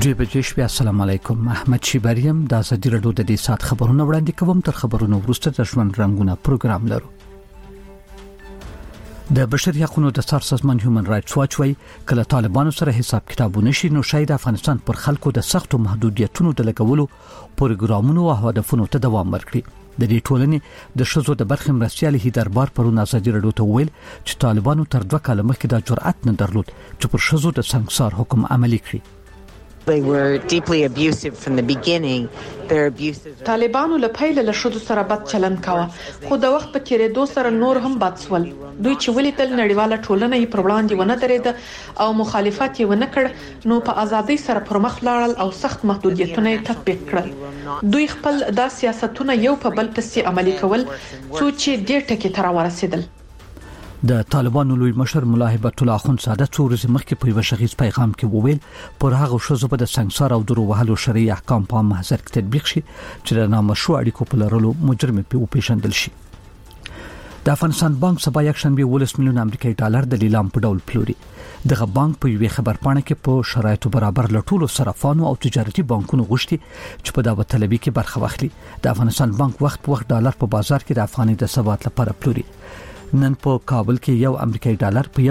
دوی بجې شپه. السلام علیکم. احمد شیبریم د ازادي رادیو د دې سات خبرونه وړاندې کوم. تر خبرونو وروسته د ژوند رنگونه پروګرام لرو. د بشري حقوقو د سر سازمان هیومن رائټس واچ وایي کله طالبانو سره حساب کتابونه شي نو شاید افغانستان پر خلکو د سختو محدودیتونو د لګولو پروګرامونو او هدفونو ته دوام ورکړي. د دې ټولنې د شذو د برخې مرستيالي دربار پرون ازادي رادیو ته ویل چې طالبانو تر 2 کال مخکې د جرأت نه درلود چې پر شذو د سنگسار حکم عملي کړي. They were deeply abusive from the beginning. Their abuses. طالبانو له پیله له شذو سره بد چلند کاوه خو د وخت په تیریدو سره نور هم بد سول. دوی چې ولیدل نړیواله ټولنه یې پر وړاندې ونه درېده او مخالفت یې ونه کړ نو په ازادۍ سره پر مخ لاړل او سخت محدودیتونه یې تطبیق کړل. دوی خپل د سیاستونه یو په بل پسې عملي کول څو چې ډېر ټکي تر ورسېدل. د طالبانو لوی مشر ملا هیبت الله اخوندزاده څو ورځې مخکې په یو شخصي پیغام کې وویل پر هغه شذو په د سنگسار او درو وهلو شرعي احکام په محضر کې تطبیق شي چې د نامشروع اړیکو په لرلو مجرم په پیژندل شي. د افغانستان بانک سبا یک شنبه 10 میلیون امریکایي ډالر د لیلام په ډول پلوري. دغه بانک په یوه خبرپاڼه کې په شرایطو برابر لټولو صرافانو او تجارتي بانکونو غوښتي چې په داوطلبۍ کې برخه واخلي. د افغانستان بانک وخت ډالر په بازار کې د افغاني د ثبات لپاره پلوري. نن په کابل کې یو امریکایي ډالر په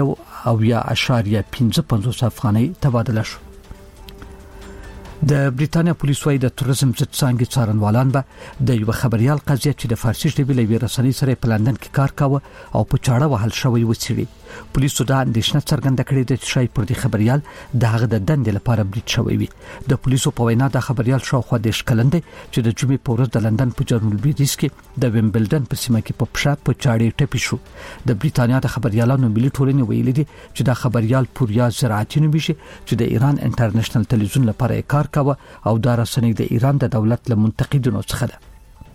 1.55 افغانۍ تبادله شو. د بریتانیا پولیس وايي د توریزم ضد څانګې څارنوالان به د یو خبريال قضیه چې د فارسي ژبې لوي رسنۍ سره په لندن کې کار کاوه او په چاړه وهل شوی وڅېړي. پولیسو دا اندېښنه څرګنده کړې ده چې شای پر دې خبريال د هغه د دندې لپاره بریټ شوی وي. د پولیسو په وینا د خبريال شاوخوا د شکلندې چې د جمعې په ورځ د لندن په جنوب لویدیځ کې د ویمبلډن په سیمه کې په پښه په چاړې ټپي شو. د بریتانیا د خبريالانو ملي ټولنې ویلي دي چې د خبريال پوریا زراعتي نومېږي چې د ایران انټرنیشنل ټلویزیون لپاره کار کاوه او دا رسنۍ د ایران د دولت له منتقدینو څخه ده.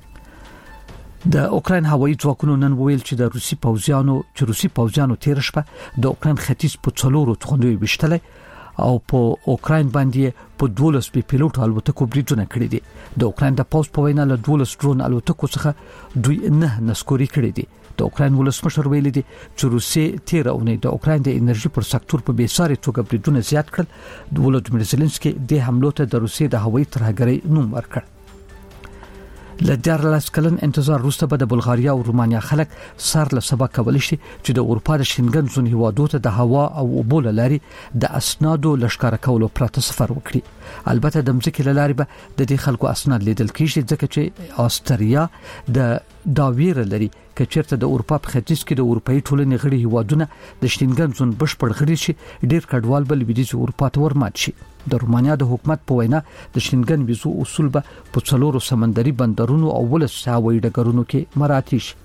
د اوکراین هوایي ځواکونو نن ویل چې د روسي پوځیانو تیر شپه د اوکراین ختیځ په څلورو توغندوی وشتله او په اوکراین باندې په 12 پیلوټ الوتکو بریدونه کړی دي. د اوکراین د پوز په وینا له 12 ډرون الوتکو څخه دوی نه نسکوري کړی دي. د اوکراین ولسمشر ویلي دي چې روسي تیر اونۍ د اوکراین د انرژي پر سکتور په بیساري توګه بریدونه زیات کړل. د ولودمیر زيلنسکي د حملو ته د روسي د هوایي ترهګرۍ نوم ورکړ. ل 14 کلن انتظار وروسته به د بلغاریا او رومانیا خلک سر له سبا کولای شي چې د اروپا د شنګن زون هیوادو ته د هوا او اوبو لاري د اسنادو لشکره کولو پرته سفر وکړي. البته د مځکې لاري به د دې خلکو اسناد لیدل کیږي ځکه چې استرالیا د داویر لري کچېرته د اروپا په ختیځ کې د اروپאי ټولنې غړي هیوادونه د شنګن زون بشپړ غړي شي ډیر کډوال بل لویدیځ اروپا ته ورمات شي. د رومانیا د حکومت په وینا د شنګن ویزو اصول به په څلورو سمندري بندرونو او ولس هوایي ډګرونو کې مراعات شي.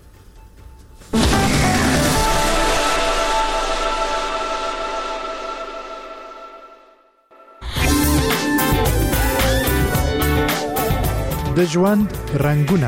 د ژوند رنگونه.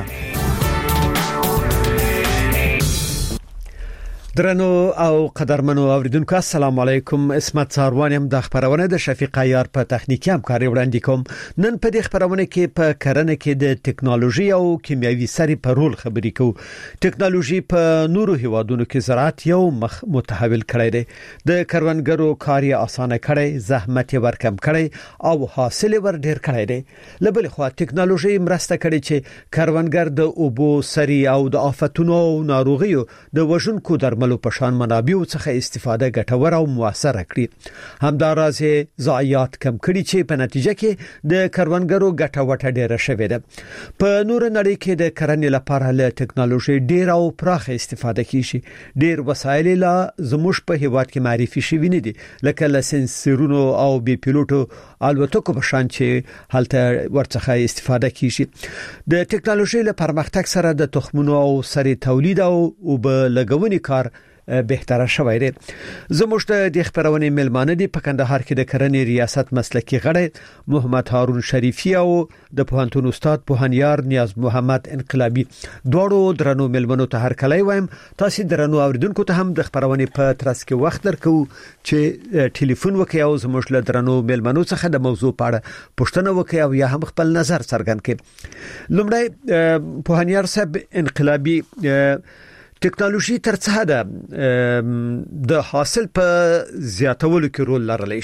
درنو او قدرمنو اوریدونکو السلام علیکم. اسمت ساروانم د خبرونه د شفیق عیار په تخنیکی همکاري وړاندې کوم. نن په دې خبرونه کې په کرنه کې د ټکنالوژي او کیمیاوي سرې په رول خبرې کوو. ټکنالوژي په نورو هیوادونو کې زراعت یو متحول کړی دی. د کروندګرو کار یې اسانه کړی، زحمت یې ورکم کړی او حاصل ور ډیر کړی دی. لبل خو ټکنالوژي مرسته کړي چې کروندګر د اوبو سري او د آفتونو او ناروغیو د وژونکو درملو په شان منابعو څخه استفاده ګټور او موثر کړي. همداراز ضایعات کم کړي چې په نتیجه کې د کروندګرو ګټه وټه ډیره شوې ده. په نور نړۍ کې د کرنې لپاره له ټکنالوژي ډیر او پراخه استفاده کیږي. ډیر وسایل لا زموږ په هیواد کې معرفي شوي نه دي لکه لسنسرونو او بي پیلوټو الوتکو په شان چې هلته ورڅخه استفاده کیږي. د ټکنالوژي له پرمختګ سره د تخمونو او سري تولید او لګونی کار بهتره شوی دی. زموږ د خبرونه ملمانه دي په کندهار کې د کرنې ریاست مسلکی غړی محمد هارون شریفی او د پوهنتون استاد پوهنیار نیاز محمد انقلابی. دوړو درنو ملمنو ته هر کله وایم تاسو درنو اوریدونکو ته هم د خبرونه په ترڅ کې وخت درکو چې ټلیفون وکړئ او زموږ له درنو ملمنو څخه د موضوع په اړه پوښتنه وکړئ او یا هم خپل نظر څرګند کړئ. لومړی پوهنیار صاحب انقلابی ټکنالوژي ترڅه ده د حاصل په زیاتولو کې رول لرلی شي؟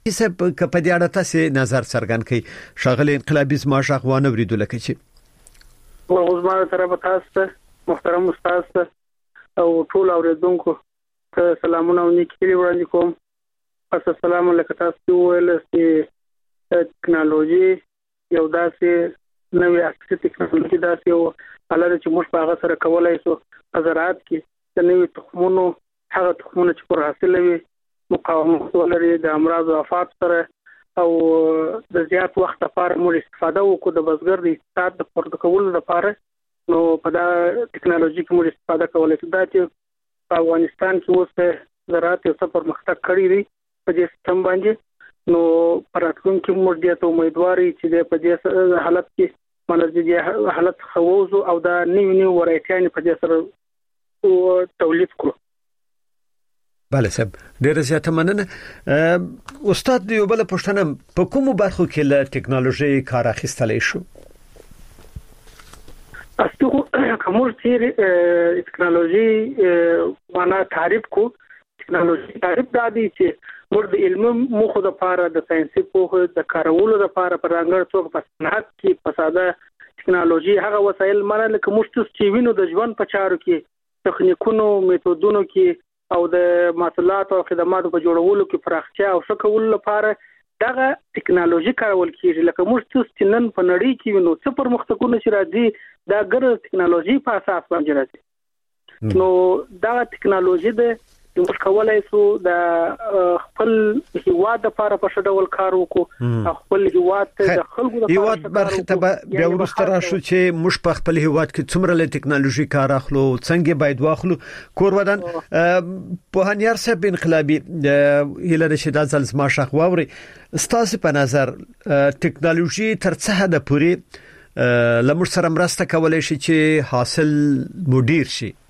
کیسه په دې اړه تاسو نظر څرګند کړئ شاغلي انقلابي زما شغوانه وریدل کچې وزما طرف تاسو محترم استاد او ټول اوریدونکو ته سلامونه او نیکی وړاندې کوم. پس السلام علیکم. تاسو ویل چې ټکنالوژي یو داسې نوې عصري ټکنالوژي داسې یو حالت چې موږ په هغه سره کولای شو زراعت کې د نوې تخمونو هغه تخمونه چې پر حاصل وي مقاومت ولري د امراض او آفات سره او د زیات وخت لپاره موږ استفاده وکړو د بزګر د اقتصاد د پورته کولو لپاره. نو په دا ټکنالوژي کې موږ استفاده کولای شو. دا چې په افغانستان کې اوس زراعت یو څه پرمختګ کړی دی په دې سیستم باندې. نو پراتونکو موږ دې ته امیدواري چې په دې حالت کې منځي حالت خووزو او دا نیو ورایټیان په دې سره تولید کړو. بله صاحب ډیره زیاته مننه. استاد یو بل پوښتنه په کومو برخو کې له ټکنالوژي کار اخیستلای شو؟ استغو کومور چې ټکنالوژي معنا تعریف کو ټکنالوژي تعریف دا دی چې موږ د علم مخه د لپاره د ساينسي پوهه د کارولو لپاره پر رنګر څوک په صنعت کې په ساده ټکنالوژي هغه وسایل مانه لکه موږ چې وینو د ژوند په چارو کې تخنیکونو میتودونو کې او د محصولات او خدماتو په جوړولو کې پراختیا او ښه کولو لپاره دغه ټکنالوژي کارول کیږي. لکه موږ چې نن په نړۍ کې وینو څه پرمختګونه چې راځي دا ګر ټکنالوژي په اساس باندې راځي. نو دا ټکنالوژي د موږ کولای شو د خپل هیواد لپاره په شډول کار وکړو. خپل هیواد ته د خلکو لپاره هیواد برخه ته بیا ورسته راشو چې موږ په خپل هیواد کې څومره له ټکنالوژي کار اخلو څنګه باید واخلو. کور ودان په هنیار صاحب انقلابي هله رشید ازل زما شخواوري ستاسو په نظر ټکنالوژي تر څه حد پورې لمر سره مرسته کولای شي چې حاصل مدیر شي؟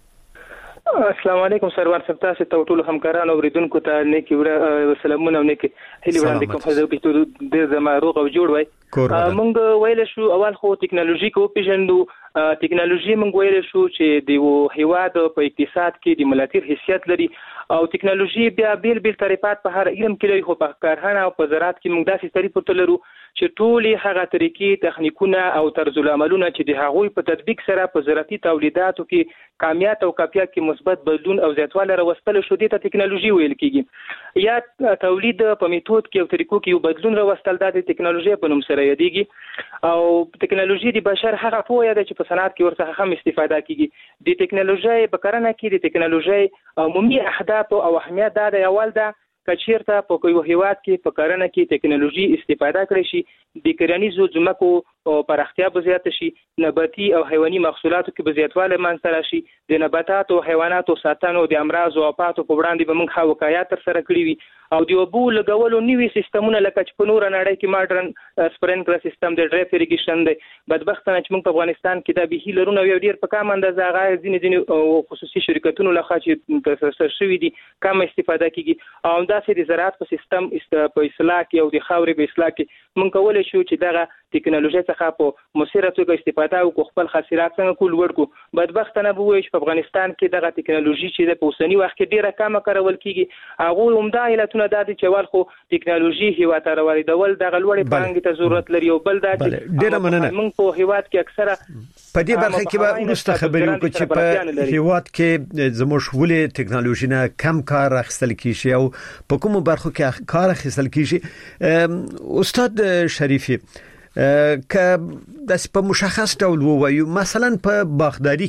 السلام علیکم سرور صاحب، تاسو ته ټول همکارانو اوریدونکو ته نیکی سلامونه او نیکی هیله وړاندې کوم. حضرت په دې زما روغ او جوړ وای. مونږ ویل شو اول خو ټکنالوژي کو پیژندو. ټکنالوژي مونږ ویل شو چې د هیواد په اقتصاد کې د ملاتیر حیثیت لري او ټکنالوژي بیا بیل طریقات په هر علم کې لري. خو په کارخانه او په زراعت کې مونږ داسې طریقې لرو چې ټولي هغه طریقې تخنیکونه او طرز العملونه چې د هغوی په تطبیق سره په زراعتي تولیداتو کې کامیات او کیفیت کې مثبت بدلون او زیاتوالی راوستل شو. دې ته ټکنالوژي ویل کیږي. یا تولید په میتود کې او طریقو کې یو بدلون راوستل د ټکنالوژي په نوم سره یادېږي. او ټکنالوژي د بشر هغه پوهه ده چې په صنعت کې ورڅخه هم استفاده کیږي. د ټکنالوژي په کارونه کې د ټکنالوژي عمومي اهداف او اهمیت دا د اول ده کچیرته په یو هیواد کې په کارونه کې ټکنالوژي استفاده کړي شي د کرنیزو ځمکو پراختیا به زیات شي، نباتي او حیواني محصولاتو کې به زیاتوالی منځته راشي، د نباتاتو او حیواناتو ساتنه او د امراض او آفاتو په وړاندې به موږ وقایات ترسره کړي وي. او د اوبو لګولو نوي سیستمونه لکه چې په نور نړۍ کې ماډرن سپرینکلر سیستم د ډریپ اریګیشن دی. بدبختانه چې موږ په افغانستان کې دا به لرونه یو ډیر په کم اندازه هغه ځینې خصوصي شرکتونو لخوا چې ترسره شوي دي کم استفاده کیږي. او داسې د زراعت په سیستم په اصلاح کې او د خاورې په اصلاح کې موږ کولای شو چې دغه ټکنالوژي څخه په مؤثره توګه استفاده وکړو، خپل خاصیات څنګه کول ورکو. بدبختانه به وایي چې په افغانستان کې دغه ټکنالوژي چې په اوسنی وخت کې ډیره کمه کارول کیږي. هغه عمده علتونه دا دي چې ول خو ټکنالوژي هیوا ته راوړل دغه لوړې پانګې ته ضرورت لري او بل دا چې ډیره مننه موږ په هیواد کې اکثره په دې برخه کې به ورسته خبرې وکړو چې په هیواد کې زموږ ولې ټکنالوژي نه کم کار اخیستل کیږي او په کومو برخو کې کار اخیستل کیږي. استاد شریفي که د په مشخص ډول ووایو مثلا په باغداري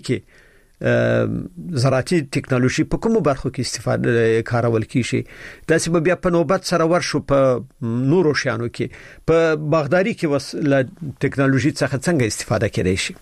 کې زراعتي ټکنالوژي په کومو برخو کې استفاده کارول کیږي؟ داسې بیا په نوبت سره ورشو په نورو شیانو کې په باغداري کې له ټکنالوژي څخه څنګه استفاده کېدای شي؟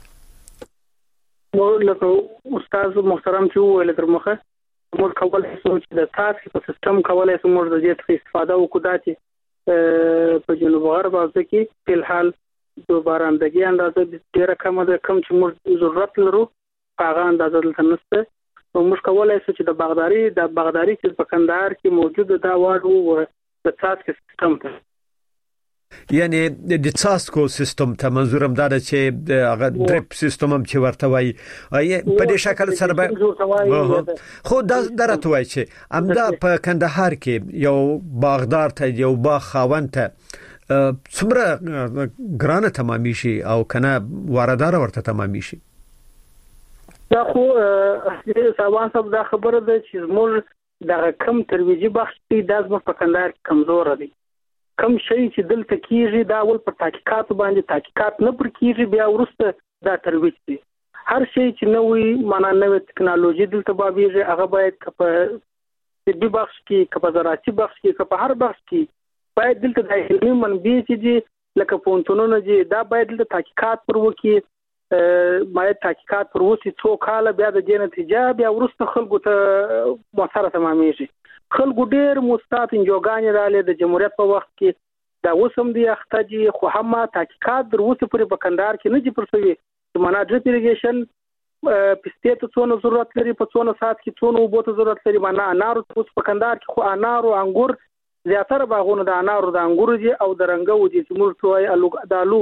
لکه استاد محترم چې وویل تر مخه موږ کولای شو چې د تاسو په سیستم کولای شو موږ د دې استفاده وکړو چې په جنوب غرب اسیا کې په الحال د بارندګي اندازه ډیره کمه ده، کم چې موږ ضرورت لرو هغه اندازه دلته نشته. نو موږ کولای شو چې د باغداري چې په کندهار کې موجود دا واړو د تاسو سیستم ته یعنی د څاسکو سیستم ته منظورم دا چې هغه ډریپ سیستم هم چې ورته وای په دې شکل سره به خو دا درته وای چې امدا په کندهار کې یو باغدار ته یو باغ خاوند ته څومره ګرانه تمامي شي او کنه واردار ورته تمامي شي دا خو ساوان صاحب دا خبره ده چې موږ دا کم ترویجي بخش دی د ازمه په کندهار کمزور دی کم شي چې دلته کیږي دا ول په تحقیقات باندې تحقیقات نه پر کیږي بیا ورسته دا ترویج دي هر شي چې نوې معنا نوې ټکنالوژي دلته بابيږي هغه باید په طبي بخش کې په زراعتي بخش کې په هر بخش کې باید دلته د علمي منابع چې لکه پونتونونه چې دا باید دلته تحقیقات پر وکي باید تحقیقات پر وسی څو کال بیا د دې نتیجه بیا ورسته خلکو ته مؤثره تمامېږي خلکو ډېر مستعد انجوګان رااله د جمهوریت په وخت کې دا وسم دی اختجی خو هم تحقیقات در وسه پر بکندار کې نه جي پرسوي چې معنا ډریپ ایریګیشن پسته ته څونه ضرورت لري په څونه سات کې څونه وبو ضرورت لري معنا انار اوس بکندار کې خو انار او انګور زیاتره باغونه د انار او د انګور دي او د رنګو دي چې موږ توای الو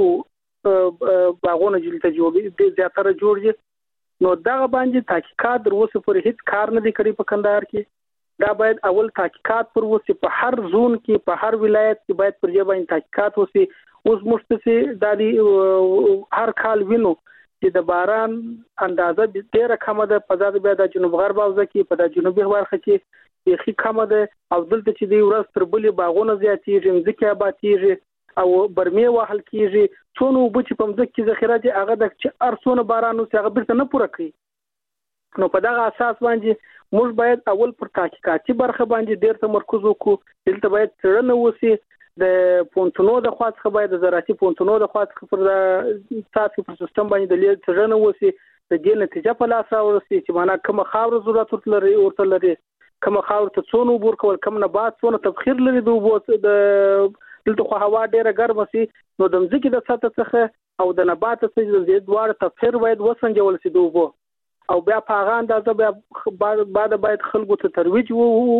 باغونه جلته جوړ زیاتره جوړ دي نو دا باندې تحقیقات در وسه پر هیڅ کار نه دی کړی په کندهار کې دا باید اول تحقیقات پر وسه په هر زون کې په هر ولایت کې باید پر جبه تحقیقات وسه اوس مشتسي د هر کال وینو چې د باران اندازه ډیره کمه ده په ځای بیا د جنوب غرب اوزه کې په د جنوبي برخه کې یخي کمه ده او دلته چې دی ورځ تر بلې باغونه زیاتېږي ځکه آبادېږي او برمه وهل کیږي څونو بچ په مځکه کې ذخیره دي هغه د ارسونه بارانو څخه بیرته نه پوره کوي نو په دغه اساس باندې موږ باید اول پر تحقیقاتي برخه باندې ډیر تمرکز وکړو دلته باید څرنه وسی د پونتونو د خاصه باید د زراعتي پونتونو د خاصه پر د ساتي پر سیستم باندې د لیل څرنه وسی د دې نتیجه په لاس راوړي چې معنا کوم خاور ضرورت لري ورته لري کوم خاور ته څونو بور کول کوم نبات څونه تبخیر لري د دلته خو هوا ډیره ګرمه سي نو د مځکې د سطح څخه او د نبات څخه د زیات دوړ تفسیر باید وسنجول سي دوبو او بیا په هغه اندازه بیا بعد باید خلکو ته ترویج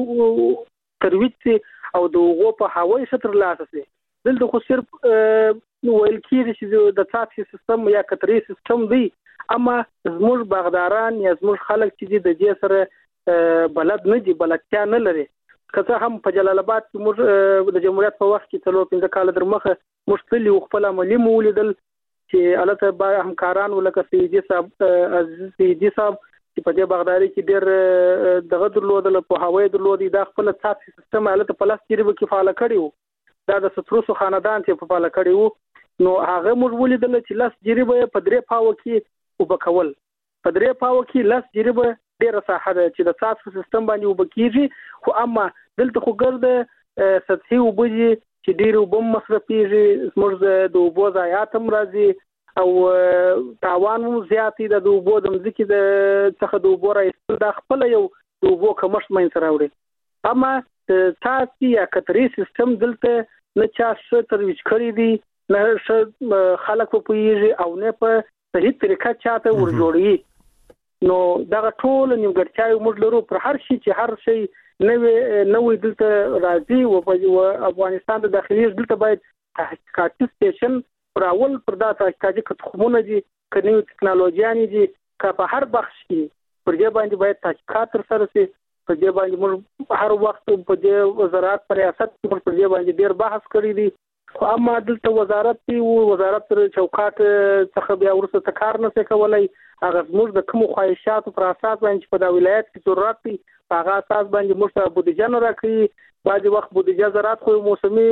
سي او دغه په هوایي سطر لاسه سي دلته خو صرف ویل کېږي چې د څاڅکي سیستم یا کتري سیستم دی اما زموږ باغداران یا زموږ خلک چې د دې سره بلد نه دي بلدتیا نه لري که هم په جلال آباد کې موږ د جمهوریت په وخت کې 3-5 کال درمخه مشتلی خپل عملی مولیدل چې البته با همکاران ولکه سیدی صاحب سیدی صاحب چې په دې باغداري کې ډېر دغه درلودل په هوایي درلودي دا خپل تاسو سیستم البته په لاس کې به کفاله کړیو دا د ستروسو خاندان چې په فعال کړیو نو هغه موږ ولیدل چې لاس جریبه په 3 پاو کې وبکول په 3 پاو کې لاس جریبه ډیره ساحه ده چې د تاسو سیستم باندې وبکیږي خو اما دلته خو ګرځي سطحي وبدي چې ډیرو بم مصرفيږي زموږ د وبو ضایعات هم راځي او تاوان مو زیاتې د وبو د مځکې د څخه د وبو راځي د خپل یو د وبو کمښت مې سره وړي اما تاسو یا کتري سیستم دلته نه چا څه ترویج کړی دی نه خلک په پیږي او نه په صحیح طریقه چاته ورجوړي نو دا ټول نیمګړتیاوې موږ لرو پر هر شي چې هر شي نوې دلته راځي او په افغانستان د داخلي دلته باید تحقیقاتي سټیشن پر اول پر دا تحقیقاتي خدمتونه دي کني ټکنالوژي دي که په هر بخش کې پر دې باندې باید تحقیقات تر سره شي په دې باندې موږ هر وخت په دې وزارت پر ریاست پر دې باندې ډیر بحث کړی دی خو اما دلته وزارت دی وزارت تر چوکاټ څخه بیا ورسره کار نه کولای هغه موږ د کوم خواهشاتو پر اساس باندې په دا ولایت کې ضرورت دی هغه اساس باندې موږ بودیجه نه راکړي بعضي وخت بودیجه زراعت خو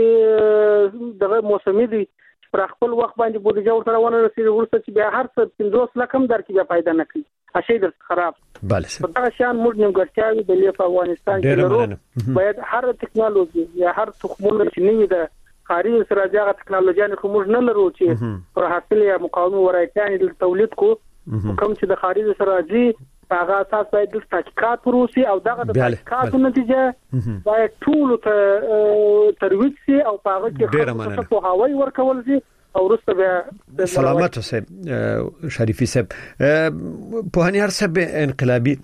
موسمي دي پر خپل وخت باندې بودیجه ورته ونه رسیدي ورسره چې بیا هر څه 500 لک هم درکې بیا پیدا نه کوي اشي در خراب بله په دا شان موږ نیمګړتیاوې د لیف افغانستان کې لرو باید هر ټکنالوژي یا هر تخمونه چې نوي ده خارجي سره ځای ټکنالوژي خو موږ نه لرو چې پر حاصل یا مقاومه ورایتان د تولید کو کوم چې د خارجي سره راځي هغه اساس باید د تحقیقات پروسې او دغه د تحقیقاتو نتیجه باید ټول ته ترویج شي او هغه کې په هوایي ورکول شي او وروسته بیا سلامت اوسه شریفي صاحب په هنر صاحب انقلابي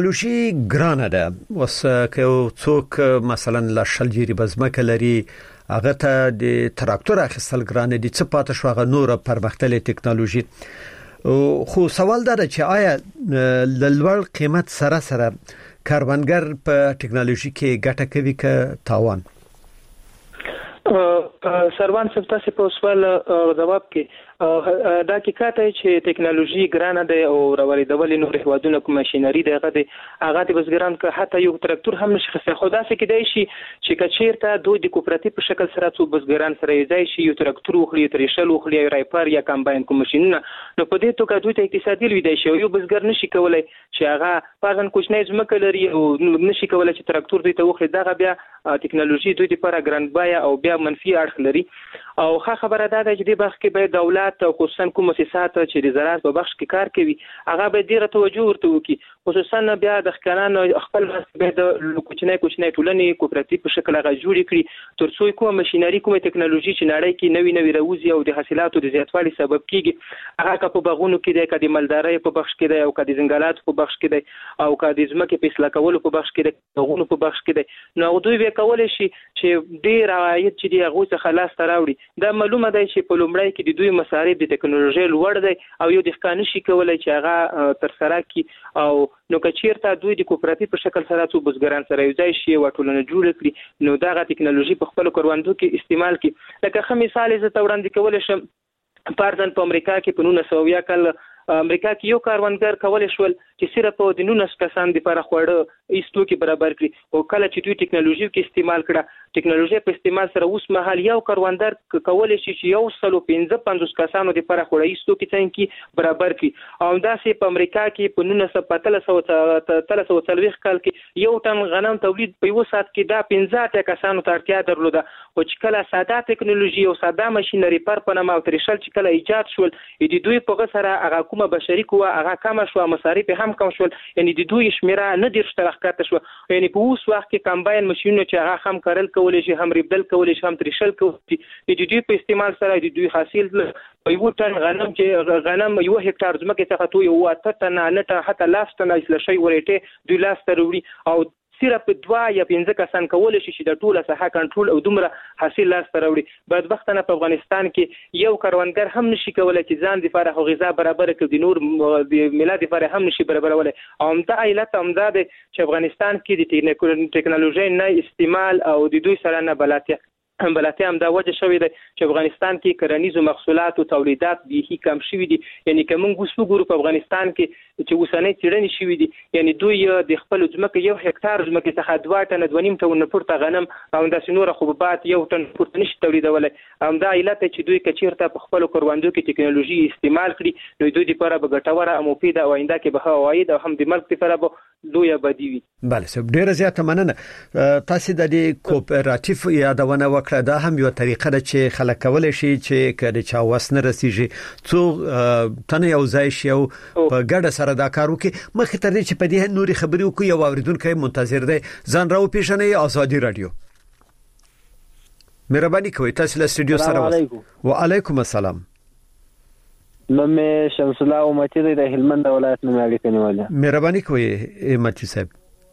ټکنالوژي ګرانه ده وس که څوک مثلا لا شل جری بزمکه لري هغه ته د تراکتور اخیستل ګران دي څه پاتې شو هغه نور پرمختللې ټکنالوژي خو سوال دا چې آیا لوړ قیمت سره کاروانګر په ټکنالوژي کې ګټه کوي که تاوان؟ سروان صاحب تاسو په سوال جواب کې دا حقیقت دی چې ټکنالوژي ګرانه ده او راوړېدل نور هوادونه کوم ماشينري دغه دي هغه د بزګران که حتی یو تراکتور هم نشي خسته خو دا څه کېدای شي چې کچیرته دوی د کوپراتیو په شکل سره څو بزګران سره یې شي یو تراکتور وخلي ترېشل وخلي رایپر یا کمباین کوم ماشينونه نو په دې توګه دوی ته اقتصادي لوي دی شي یو بزګر نشي کولای چې هغه پاغن کوچنی ځمکه لري او نشي کولای چې تراکتور دوی ته وخلي دغه بیا ټکنالوژي دوی لپاره ګران بیا او بیا منفي اړخ لري او ښه خبره ده چې د بخښ کې باید دولت او خصوصا کوم مؤسسات چې د زراعت په بخش کې کار کوي هغه به ډیره توجه ورته وکړي خصوصا بیا د ښکارانو خپل باید د کوچنی ټولنې کوپراتیو په شکل هغه جوړ کړي ترڅو کوم ماشينري کوم ټکنالوژي چې نړۍ کې نوي راوځي او د حاصلاتو د زیاتوالي سبب کیږي هغه په باغونو کې د کدي مالدارۍ په بخش کې دی او کدي ځنګلات په بخش کې دی او کدي ځمکې په اصلاح کولو په بخش کې دی باغونو په بخش کې دی نو دوی به کولای شي چې ډیر عاید چې دی هغه څخه لاس تراوړي دا معلومه ده چې په لومړی کې د دوی مصارف د ټکنالوژي لوړ دي او یو د ښکانه شي کولای چې هغه تر سره کی او نو کچیرته دوی د کوپراتیو په شکل سره څو بزګران سره یو ځای شي او ټولنه جوړ کړي نو دا غا ټکنالوژي په خپل کاروانونو کې استعمال کړي لکه خو مثال زه ته وړاندې کولای شم پارځن په امریکا کې په 1900 کال امریکا کې یو کاروانګر کولای شول چې صرف د 19 کسان لپاره خوړه ایستو کې برابر کړي او کله چې دوی ټکنالوژي کې استعمال کړه ټکنالوژي په استعمال سره اوس مهال یو کاروانګر کولای شي چې یو سلو 15 کسانو لپاره خوړه ایستو کې څنګه برابر کړي او دا سه په امریکا کې په 1940 کال کې یو ټن غنم تولید په یو ساعت کې دا 15 کسانو ته اړتیا درلوده او چې کله ساده ټکنالوژي او ساده ماشينري پر پنما او ترشل چې کله ایجاد شول د دوی په غسره هغه کومه بشري قوه هغه کم شو مصارف هم کم شول یعنی د دوی شمیره نه ډیر شترخته شو یعنی په اوس وخت کې کمباین ماشينونه چې هغه هم کارل کولای شي هم ریبدل کولای شي هم ترشل کولای شي د دوی په استعمال سره د دوی حاصل په یو ټن غنم چې غنم یو هکټار ځمکه څخه تو یو اته نه حتی لاس ته نه شي ورېټه دوی لاس ته وروړي او صرف 2 یا 15 کسان کولای شي چې د ټوله ساحه کنټرول او دومره حاصل لاس ته راوړي بدبختانه په افغانستان کې یو کاروانګر هم نشي کولای چې ځان د لپاره غذا برابر کړي د نور د ملت لپاره هم نشي برابرولای او دا علت امداد چې افغانستان کې د ټکنالوژي نه استعمال او د دوی سره نه بلاتیا هم دا وجه شوې ده چې افغانستان کې کرنیزو محصولات او تولیدات به کم شوي دي یعنی کوم وګورو په افغانستان کې چې وسنۍ چیرنې شوي دي یعنی دوی د خپل ځمکه یو هکټار ځمکه څخه 2 ټن 2.5 ټن پورته غنم او د سنور حبوبات یو ټن پورته نشي تولیدولای هم دا علت چې دوی کچیرته په خپل کاروانونو کې ټکنالوژي استعمال کړي نو دوی لپاره به ګټوره او مفیده او آینده کې به عواید او هم د ملک لپاره به لوی بدی وي. بله سب ډیره زیاته مننه. تاسو د دې کوپراتیو یادونه وکړه دا هم یو طریقه ده چې خلک کولای شي چې کله چا وسنه رسیږي څو تنه یو ځای شي او په ګډه سره دا کار وکړي. مخکې تر دې چې په دې نوري خبرې وکړو یو اوریدونکو منتظر دی ځان راو پیژنې آزادي رادیو. مهرباني کوئ تاسو له سټوډیو سره واسه. وعلیکم السلام. نومې شمس الله امتی د هلمند ولایت نه اړیکه نیولې. مهرباني کوئ امتی صاحب.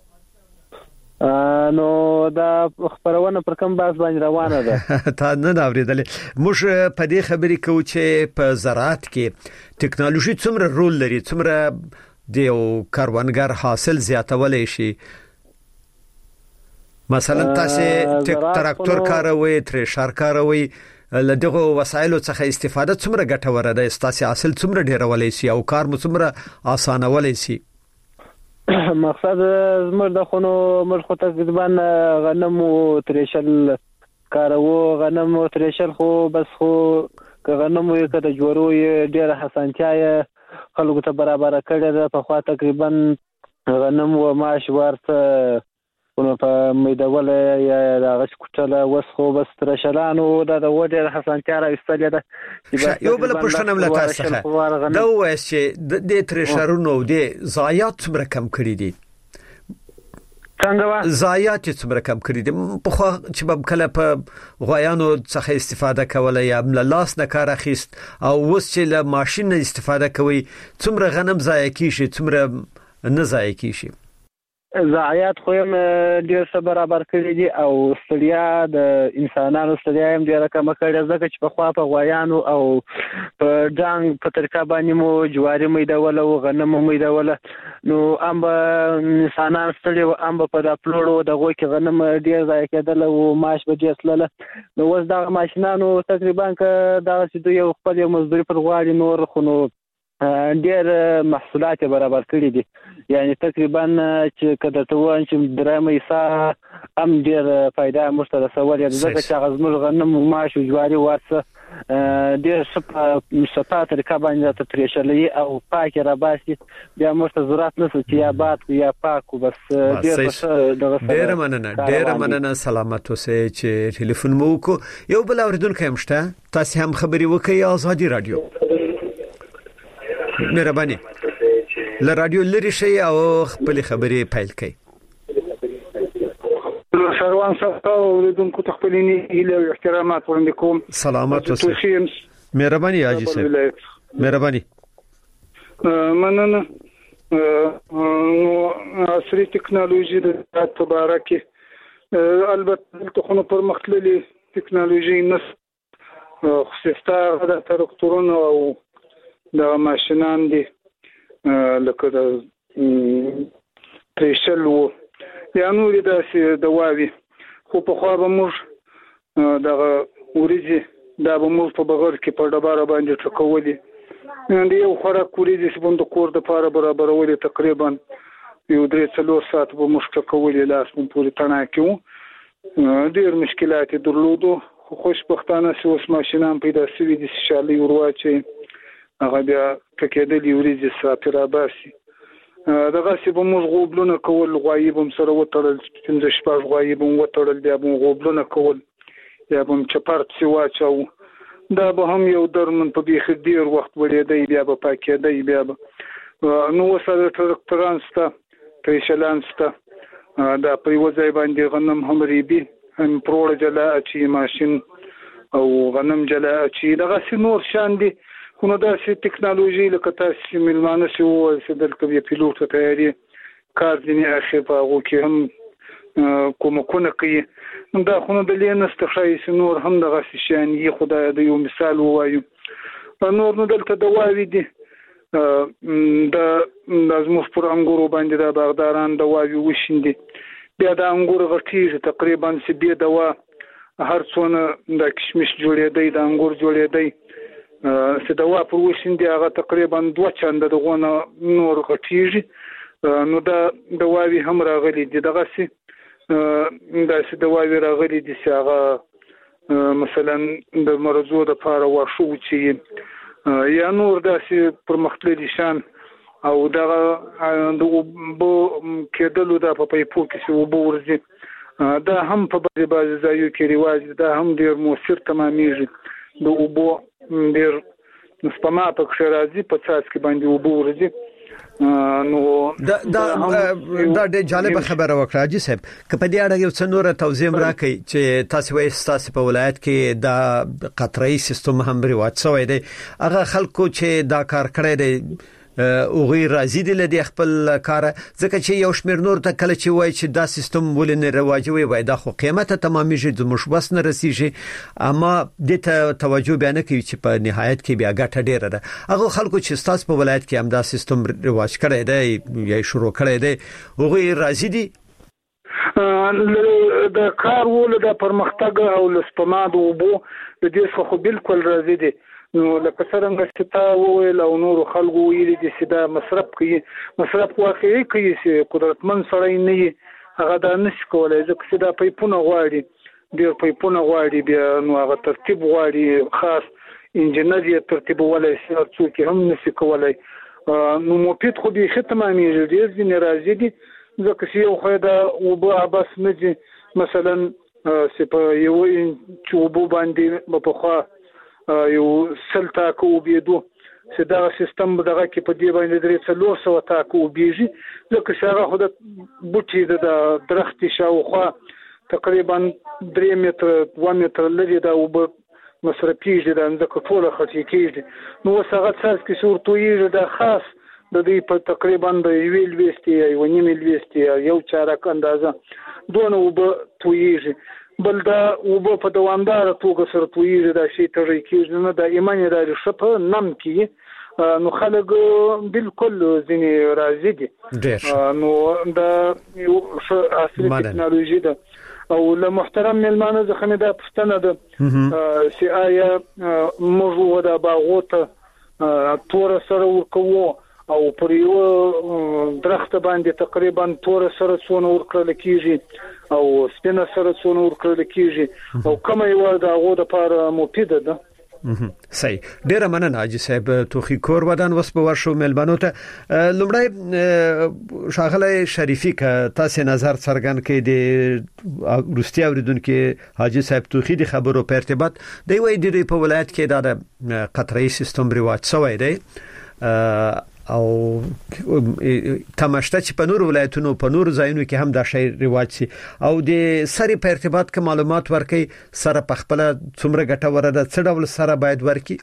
نو دا خبرونه پر کوم باز باندې روانه ده تا نه اوریدلې. موږ په دې خبرې کوو چې په زراعت کې ټکنالوژي څومره رول لري څومره د کاروانګر حاصل زیاتولای شي. مثلا تاسو تراکتور کاروي ترشر کاروي لدغه وسایلو څخه استفاده څومره ګټوره ده ستاسو حاصل څومره ډیرولای شي او کار مو څومره اسانولای شي. مقصد زموږ د خونو مرخه تقریبا غنم او ترشل کارو غنم او ترشل خو بس خو غنم یو کده جوړو ډیره حسانتیا خلکو ته برابر کړی ده په خوا تقریبا غنم او ماش ورته نو په میدول یا دغه کوټله وسخو بس ترشلانو د وډه حسانتیا راستلې ده. یو بل پښتنه ملت څخه دا وایي چې د ترشرونو د ضایعات څومره کم کړی دي. څنګه ضایعات څومره کم کړی دي په خو چې په کله په غویانو څخه استفاده کوله یا لاس نه کار اخیست او وس چې له ماشين استفاده کوي څومره غنم ضایع کیږي څومره نه ضایع کیږي. ضایعات خو هم ډیر څه برابر کړی دي او ستړیا د انسانانو ستړیا هم ډیره کم کړې ځکه چې په خوا په غویانو او په ډنګ په طریقه باندې مو جواری میدول او غنم میدول نو ام انسانان ستړي او ام په دپلوړو دغه کې غنم ډیر ځای کېدل او ماش به ډیر سلله نو اوس د ماشينانو تقریبا دا چې دوی خپل مزدوري پر غواړي نور خو نو ډیر محصولات برابر کړی دي یعنی تقریبا چې کده ته وان چې درامه ایسا ام ډیر فائدہ مشترک سوال ځکه چې غزمل غنم ماش او جواری ورڅ ډیر صفه طریقه باندې ته تریشلې او پاک را باسي بیا مرته ضرورت نشته چې یا باد یا پاک بس ډیر مننه سلامت اوسه چې ټلیفون مو کو یو بل اوریدونکو هم شته تاسو هم خبري وکي ازادي رادیو مهرباني ل رادیو لري شي او خپل خبري پایل کړئ شروان صاحب اوریدونکو تخپلینی اله احترامات وړاندې کوم سلامت اوسه مهرباني حاجی صاحب مهرباني مننه عصري ټکنالوژي د تبارکه البته خو پر مختللي ټکنالوژي نس خصوصا د تراکتورونو او د ماشينان دي لکه د پریشل وو یا نور د دواوی خو په خو به موږ د وريجي دا به موږ په بغیر کې په ډبره باندې ټکولې د یو خوراک وريجي سبوند کور د پاره برابرولې تقریبا یو 3-4 ساعت به موږ ټکولې لاس په پوری تنه کې ډیر مشکلات درلودو خو خوشبختانه اوس ماشينان پیدا شوي دي شالي ورواچي هغه بیا کېدلې وريجي ساتره باسي دغه سی به موږ غوبلونه کول غایبم سره وتړل 15 غایبم وتړل بیا به غوبلونه کول یا به چپارت سی واچو دا به هم یو درمن په بیخ ډیر وخت ولېدای بیا به پاکېدای بیا به نو وسره ترانستا پریشلانستا دا په وځای باندې غنم هم ریبي هم پروړ جلا اچي ماشين او غنم جلا اچي دغه سی نور شان دي خو دا سي ټکنالوژي لکه تاسو ملمانه شو چې دلته یو پیلوټ تیاری کار دي نه اخی په هغه کې هم کومه کوي دا خو د لینست خایس نور هم دغه شان یي خدای د یو مثال وایو نور نو دلته دواوی دي د لازم پر انګورو باندې د باغداران دواوی وشیندي بیا د انګور غټیږي تقریبا چې بیا دوا هر څونه د کشمش جوړېدای د انګور جوړېدای سدوا په وشیندي هغه تقریبا 2 چنده دغه نور غټیږي نو دا دواوی هم راغلي دي دغه سي دا سي دواوی راغلي دي چې هغه مثلا د مرزو د لپاره واشو چې یا نور دا سي پر مختلفي شان او دغه د بو کېدلو د په پایپو کې چې وبو ورځي دا هم په بعضي ځایو کې رواج دا هم ډیر موثر تمامېږي د وبو ډیر سپما په خرازي په تاسو کې باندې وبو ورځي نو دا د جالب خبره وکړه حاجی صاحب کله دې اړه یو څه نور توضیح راکړي چې تاسو وایي تاسو په ولایت کې دا قطري سیستم هم رواج شوی دی هغه خلکو چې دا کار کړی دی او غیر راضي دي له خپل کار ځکه چې یو شمیر نور ته کله چې وای چې دا سیستم ولنه رواجوي وای دا خو قیمته تمامېږي د مشبس نه رسیږي اما د ته توجه بیان کوي چې په نهایت کې بیا ګټه ډیره ده هغه خلکو چې تاسو په ولایت کې هم دا سیستم رواج کړی دی یا شروع کړی دی او غیر راضي دي د کار ول د پرمختګ او لسپماد او بو د دې خو بالکل راضي دي نو لکه څنګه چې تا وویل او نور خلکو ویلي دي چې دا مصرف واقعي کوي چې قدرتمن سړی نه هغه دا نشي کولای ځکه چې دا پایپونه غواړي ډیر پایپونه غواړي بیا نو هغه ترتیب غواړي خاص انجنیری ترتیب ولای شي څوک هم نشي کولای نو مفید خو به ختمامي ډیر دي ناراضي دي ځکه چې یو خو دا وبو بس نه دي مثلا چې په یو چوبو باندې په خوا یو سلتا کو بيدو چې دا سیستم دغه کې په دې باندې 300 تا کو بيجي لکه څنګه خو د بوټي د درخت شاوخوا تقریبا 3 متر 2 متر لري دا وب مصرفيږي د ځکه ټوله خرچي کیږي نو څنګه څاس کې صورتوي دا خاص د دې په تقریبا د 1 لويستي او 1.5 لويستي یو چارک اندازه دونه وب تویږي بل دا وب په دوامدار توګه سره تویږي دا شی ترې کېږي نه د ایماني د شپه نم کې نو خلک بالکل ځینې راځي دي نو دا یو اصلي ټکنالوژي ده او له محترم ملمانه ځخه دا پښتنه ده چې آیا موږ د باغوته تور سره وکوو او پر یو درخت باندې تقریبا تور سره څونه ورکړل کیږي او سپینه سره څونه ورکړل کیږي او کومه یو د هغه لپاره مفیده ده. صحیح ډیره مننه حاجی صاحب توخی کور ودان وسپه ورشو ملبانو ته لمړی شاغله شریفی کا تاسو نظر څرګند کړي د روسي اوریدونکو حاجی صاحب توخی د خبرو په ارتباط دی وای د په ولایت کې د قطري سیستم رواج شوی دی او تماشته چې په نور ولایتونو په نور ځایونو کې هم دا شی رواج سي او د سری په ارتباط کې معلومات ورکړي سره په خپل څومره ګټوره ده څه ډول سره باید ورکړي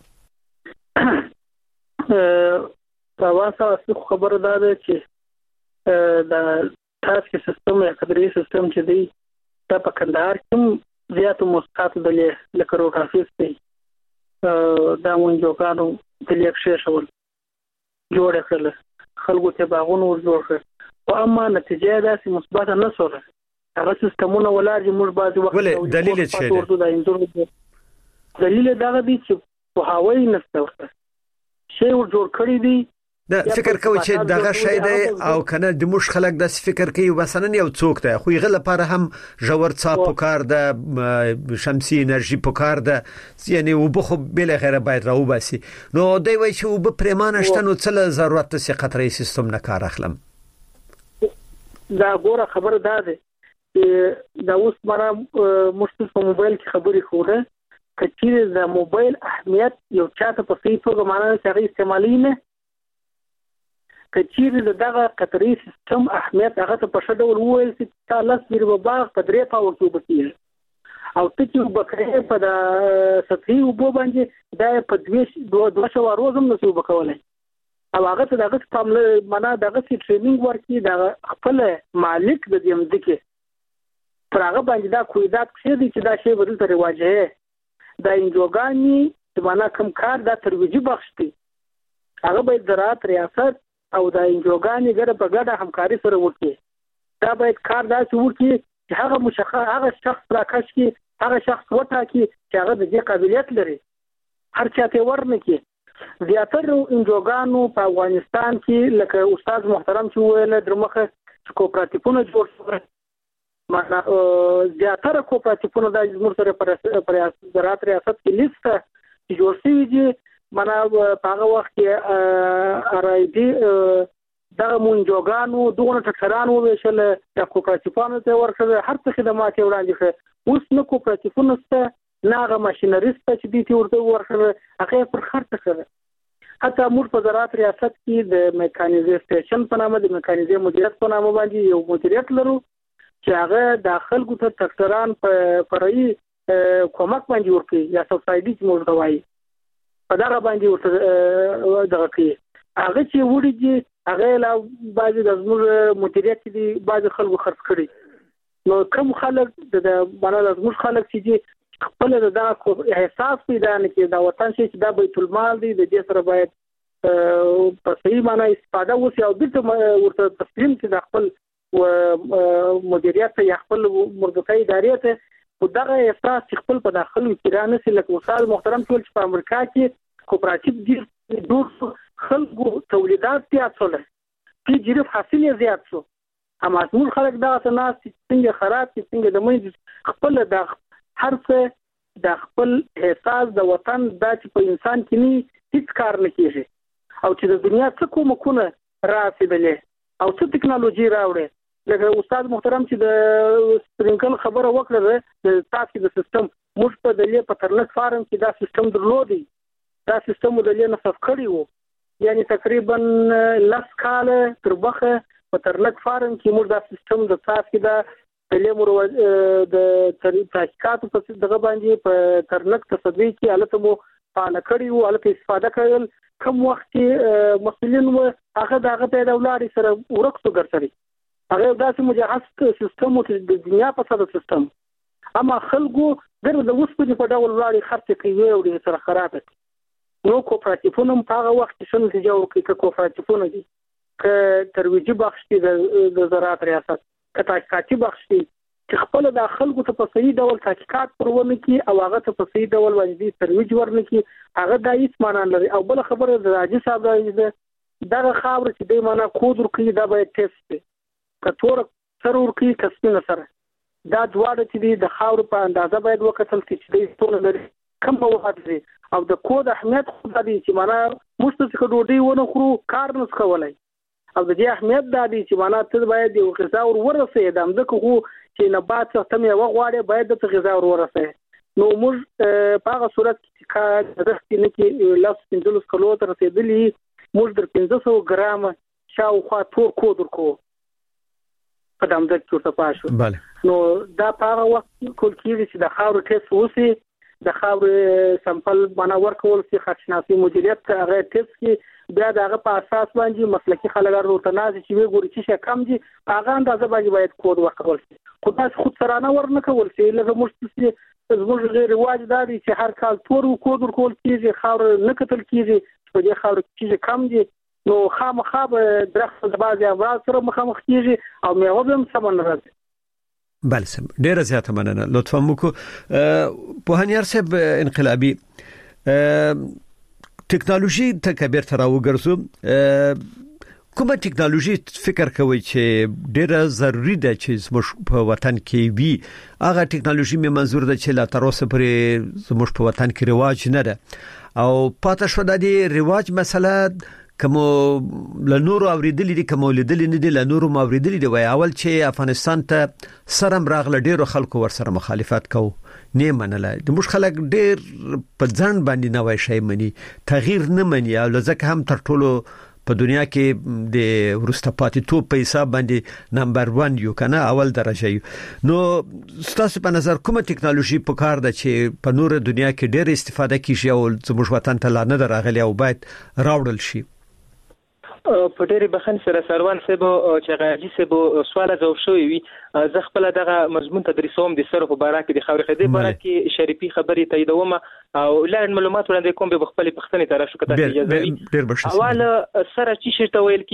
تاسو خبره ده چې دا تاسو سیستم یا قدرې سیستم چې دی دا په کندهار کې زیاتو مسقات دلې لکه روټافیس دی دا مونږ د لیکشې شول جوړ کړل خلکو ته باغونه ور جوړ کړ او اما نتیجه دا چې مثبت نه شوه هغه سیستمونه ولر چې موږ بعضی وخت ولې دلیل څه دی دلیل دا دی چې په هوایي نشته شی ور جوړ کړی دی دا فکر کوي چې دغه شی دی او کنه د موږ خلک د فکر کوي مثلا یو څوک دی خو یغه لپاره هم جوړ څا پکار ده شمسي انرژي پکار ده یعنی وبخو بل غیره باید راو باسي نو دوی وایي چې وب پرمانه شته نو څه ضرورت ته قطري سیستم نه کار اخلم دا ګوره خبر ده چې دا اوس مره مشکل په موبایل کې خبرې خوده کچې د موبایل اهمیت یو چاته په صحیح توګه معنی سره استعمالي نه کچې دغه قطري سیستم اهمیت هغه ته په شډول وویل چې تاسو لري باغ په درې پاو کې وبکیږي او ته چې وبکرې په د سطحي وبو باندې دا په 2 روزم نسو وبکولای او هغه ته دغه پامل معنا دغه سي ټریننګ ورکي د خپل مالک د دې مدکه پر هغه باندې دا کویدات کړی دي چې دا شی بدل ته رواجه دا انجوګانی چې معنا کم کار دا ترویجي بخشتي هغه باید زراعت ریاست او دا انجوګانی ګره په ګډه همکاري سره وکړي دا باید کار داسې وکړي چې هغه مشخص هغه شخص راکش کی هغه شخص وټاکي چې هغه د دې قابلیت لري هر چاته ورنکي زیاتره انجوګانو په افغانستان کې لکه استاد محترم چې ویل درمخه کوپراتیفونه جوړ شول معنا زیاتره کوپراتیفونه د زموږ سره پر زراعت ریاست کې لیست جوړ شوی دي معنا په هغه وخت کې ارایدي دغه مونږګانو دغه ټکرانو وشل د کوپراتیفونو ته ورکړل هر څه خدمات وړاندې کړ اوس نو کوپراتیفونو ته ناغه ماشينریست چې دي ورته ورکړل هغه پر خرڅ کړ حتی موږ په زراعت ریاست کې د میکانیزیشن په نامه د میکانیزي مدیریت په نامه باندې یو مدیریت لرو چې هغه داخل کو ته ټکران په فرعي کومک باندې ورکړي یا سبسایډي چې موږ غواړي په دا باندې ورته دغه کې هغه چې وړي دي هغه لا بعضي د زموږ مدیریت دي بعضي خلکو خرڅ کړي نو کوم خلک د معنا د زموږ خلک چې خپل د احساس پیدا نه کړي دا وطن چې دا بیت المال دی د دې سره باید په صحیح معنا استفاده وشي او د ورته تسلیم چې د خپل مدیریت یا خپل مربوطه ادارې ته په دغه احساس چې خپل په داخلو کې رانه سي لکه استاد محترم ټول چې په امریکا کې کوپراتیف دي ډور خلکو تولیدات زیات شول چې جریف حاصل زیات شو اما ټول خلک دا تناس څنګه خراب څنګه د مې خپل د هر څه د خپل احساس د وطن د چې په انسان کې نه هیڅ کار نه کیږي او چې د دنیا څخه کومه راسیدلې او څه ټکنالوژي راوړي لکه استاد محترم چې د سپرینکل خبره وکړه د تاسو د سیستم موږ په دلیه په ترلک فارم کې دا سیستم درلودي دا سیستم د دلیه نصف کړی وو یعنی تقریبا لس کال تر بخه په ترلک فارم کې موږ دا سیستم د تاسو د دلیه مر د تحقیقات په دغه باندې په ترلک تصدیق کې الته مو فعال کړي او الکه استفاده کړل کوم وخت چې مسؤلین و هغه دغه په دولاري سره ورکسو ګرځري هغه داسې مجهز سیستم او د دنیا په ساده سیستم اما خلکو د وسپنې په ډول وړاندې خرڅ کوي او د سره خراب نو کوپراتیفونه په هغه وخت کې شنو چې جوړ کړي کوپراتیفونه دي ک ترویجي بخش دي د زراعت ریاست کتاکاتی بخش دي چې خپل د خلکو ته په صحیح ډول تحقیقات پرونه کی او هغه ته په صحیح ډول باندې ترویج ورنه کی هغه د هیڅ معنا لري او بل خبره د راځي صاحب راځي دا خبره چې د معنا کود ورکړي دا باید ټیسټ کتور سره ورکړي کسبینه سره دا دواړه چې د خاور په اندازه باید وکتل چې د ټول لري کم مواد لري او د کود اهمیت خو د دې چې معنا مستقیق ډوډۍ ونه خورو کار نه کولای او د دې اهمیت د دې چې معنا ته باید یو غذا ورسې د امزکه خو چې نبات څخه مې وغواړي باید د غذا ورسې نو موږ په هغه صورت کې کار درته نه کې لاس 15 کیلو تر رسیدلی موږ در 1500 ګرام شاوخوا تور کود ورکو په دامدک کې ورته پاشو بله نو دا په هغه وخت کول کېږي چې د خاور ټیسټ وسی د خاور سمپل معنا ورکول چې خدشناسي مدیریت هغه ټیسټ کې بیا دغه په اساس باندې مسلکي خلګار ورته نازي چې وی ګوري چې کم دي هغه اندازه باید کود ورکول شي خو تاسو خود سرانه ورنه کول شي لکه موږ زموږ غیر رواج دادي چې هر کال تور کود ورکول کیږي خاور نه کتل کیږي په دې خاور کې کم دي نو خامخا درخت د بازي امراض سره مخامخ کیږي او میوه هم سمون راځي بله سم ډیره زیاته مننه لطفا موکو پوهانیار صاحب انقلابی ټکنالوژي ته کبیر تر وګرځو کومه ټکنالوژي فکر کوي چې ډیره ضروری ده چې زموږ په وطن کې وي هغه ټکنالوژي مې منظور ده چې لا تر اوسه پرې زموږ په وطن کې رواج نه ده او پاتې شو د دې رواج مسله کوم له نورو اوریدلې دي کوم لیدلې نه دي له نورو اوریدلې دي وای اول چې افغانستان ته سرم راغله ډیرو خلکو ورسره مخالفت کو نه منله د مش خلک ډیر په ځان باندې نوې شي مني تغییر نه مني او لکه هم تر ټولو په دنیا کې د ورسته پاتې تو په حساب باندې نمبر 1 یو کنه اول درجه یو نو ستاسو په نظر کومه ټکنالوژي په کار ده چې په نور دنیا کې ډیر استفاده کیږي او زموږ وطن ته لا نه درغلي او باید راوړل شي په ډېرې بخښنې سره سروان صاحب چې غاجي صاحب سوال ځواب شوی وي زه خپل دغه مضمون تدریسوم د سره په باره کې د خاورې خدای باره کې شریفي خبرې تاییدوم او لاندې معلومات وړاندې کوم به خپل پښتنې طرف شو کته اجازه وي اول سره چې شرط ویل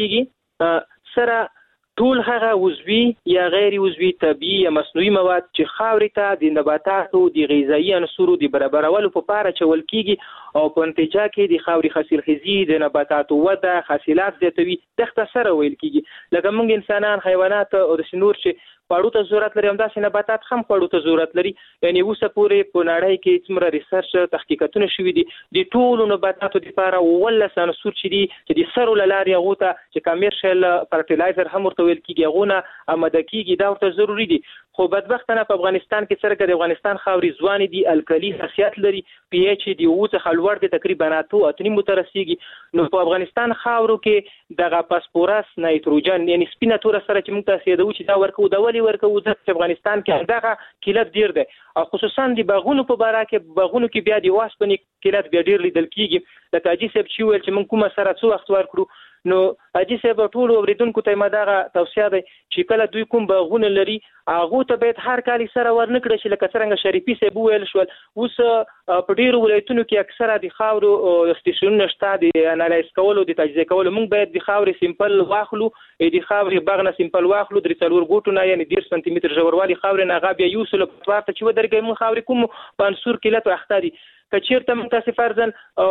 کیږي سره ټول هغه عضوي یا غیر عضوي طبيعي یا مصنوعي مواد چې خاورې ته د نباتاتو د غذایی عناصرو د برابرولو په اړه چول کیږي او په نتیجه کې د خاورې حاصلخیزي د نباتاتو وده حاصلات زیاتوي د سره ویل کیږي لکه موږ انسانان حیوانات او د شنور چې پاړو ته ضرورت لري همداسې نباتات هم پاړو ته ضرورت لري یعنی اوسه پورې په نړۍ کې څومره ریسرچ تحقیقاتونه شوي دي د ټولو نباتاتو لپاره ولس عناصر چې د سرو لاري هغه ته چې کمرشل فرټیلایزر هم ورته ویل کیږي هغه نه آماده کیږي دا ورته ضروری دي خو بدبختانه په افغانستان کې څرګه د افغانستان خاورې ځواني دي الکلی خاصیت لري پی ایچ دی اوسه خلوړ دي تقریبا 8.3 مترسيږي نو په افغانستان خاورو کې دغه فاسفورس نایتروجن یعنی سپینه تور سره چې موږ تاسو یادو چې دا ورکو د ولی ورکو د افغانستان کې دغه کیلت ډیر دی او خصوصا د باغونو په باره کې باغونو کې بیا د واسپنې کیلت بیا ډیر لیدل کیږي لکه اجي سب چې ویل چې موږ کومه سره څو وخت ورکړو نو اجي سب ټول اوریدونکو ته مداغه توصيه ده چې کله دوی کوم باغونه لري هغه ته باید هر کال سره ورنکړي چې لکه څنګه شریفي سب ویل شو اوس په ډیرو ولایتونو کې اکثره د خاورو سټیشنونه شته د انالیز کولو د تجزیه کولو موږ باید د خاورې سیمپل واخلو د خاورې باغنه سیمپل واخلو د 4 ګوټونه یعنی 10 سانتي متر ژوروالي خاورې نه غابیا یوسل په ورته چې ودرګي موږ خاورې کوم په انصور کیلت اخته دي کچیرته موږ تاسو فرضاً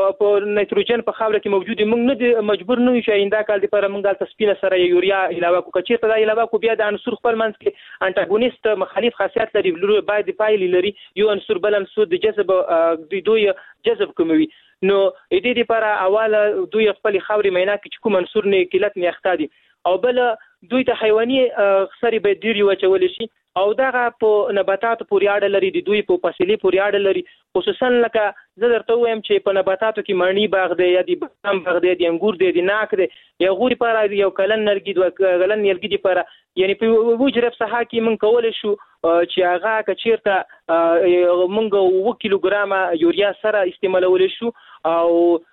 په نایتروجن په خاوره کې موجود موږ نه مجبور نه یو چې انده کال لپاره موږ د سپینه سره یوریا علاوه کو کچیرته دا علاوه کو بیا د عنصر خپل منځ کې انټاګونیست مخالف خاصیت لري باید پایلی لري یو عنصر بل عنصر د جذب د دوی جذب کوي نو د دې لپاره اوله دوی خپل خاورې مینا کې کوم عنصر نه کیلت نه اخته دي او بل دوی ته حیواني خسرې به ډیر یو چول شي او دغه په نباتاتو پورې اړه لري د دوی په فاصلې پورې اړه لري خصوصا لکه زه درته وایم چې په نباتاتو کې مڼی باغ دی یا د بادام باغ دی د انګور دی د ناک دی یا غوري پر یو کلن نرګي دوه کلن نرګي لپاره یعنی په وجرب ساحه کې من کول شو چې هغه کچیرته مونږ 1 کیلوګرام یوریا سره استعمالول شو او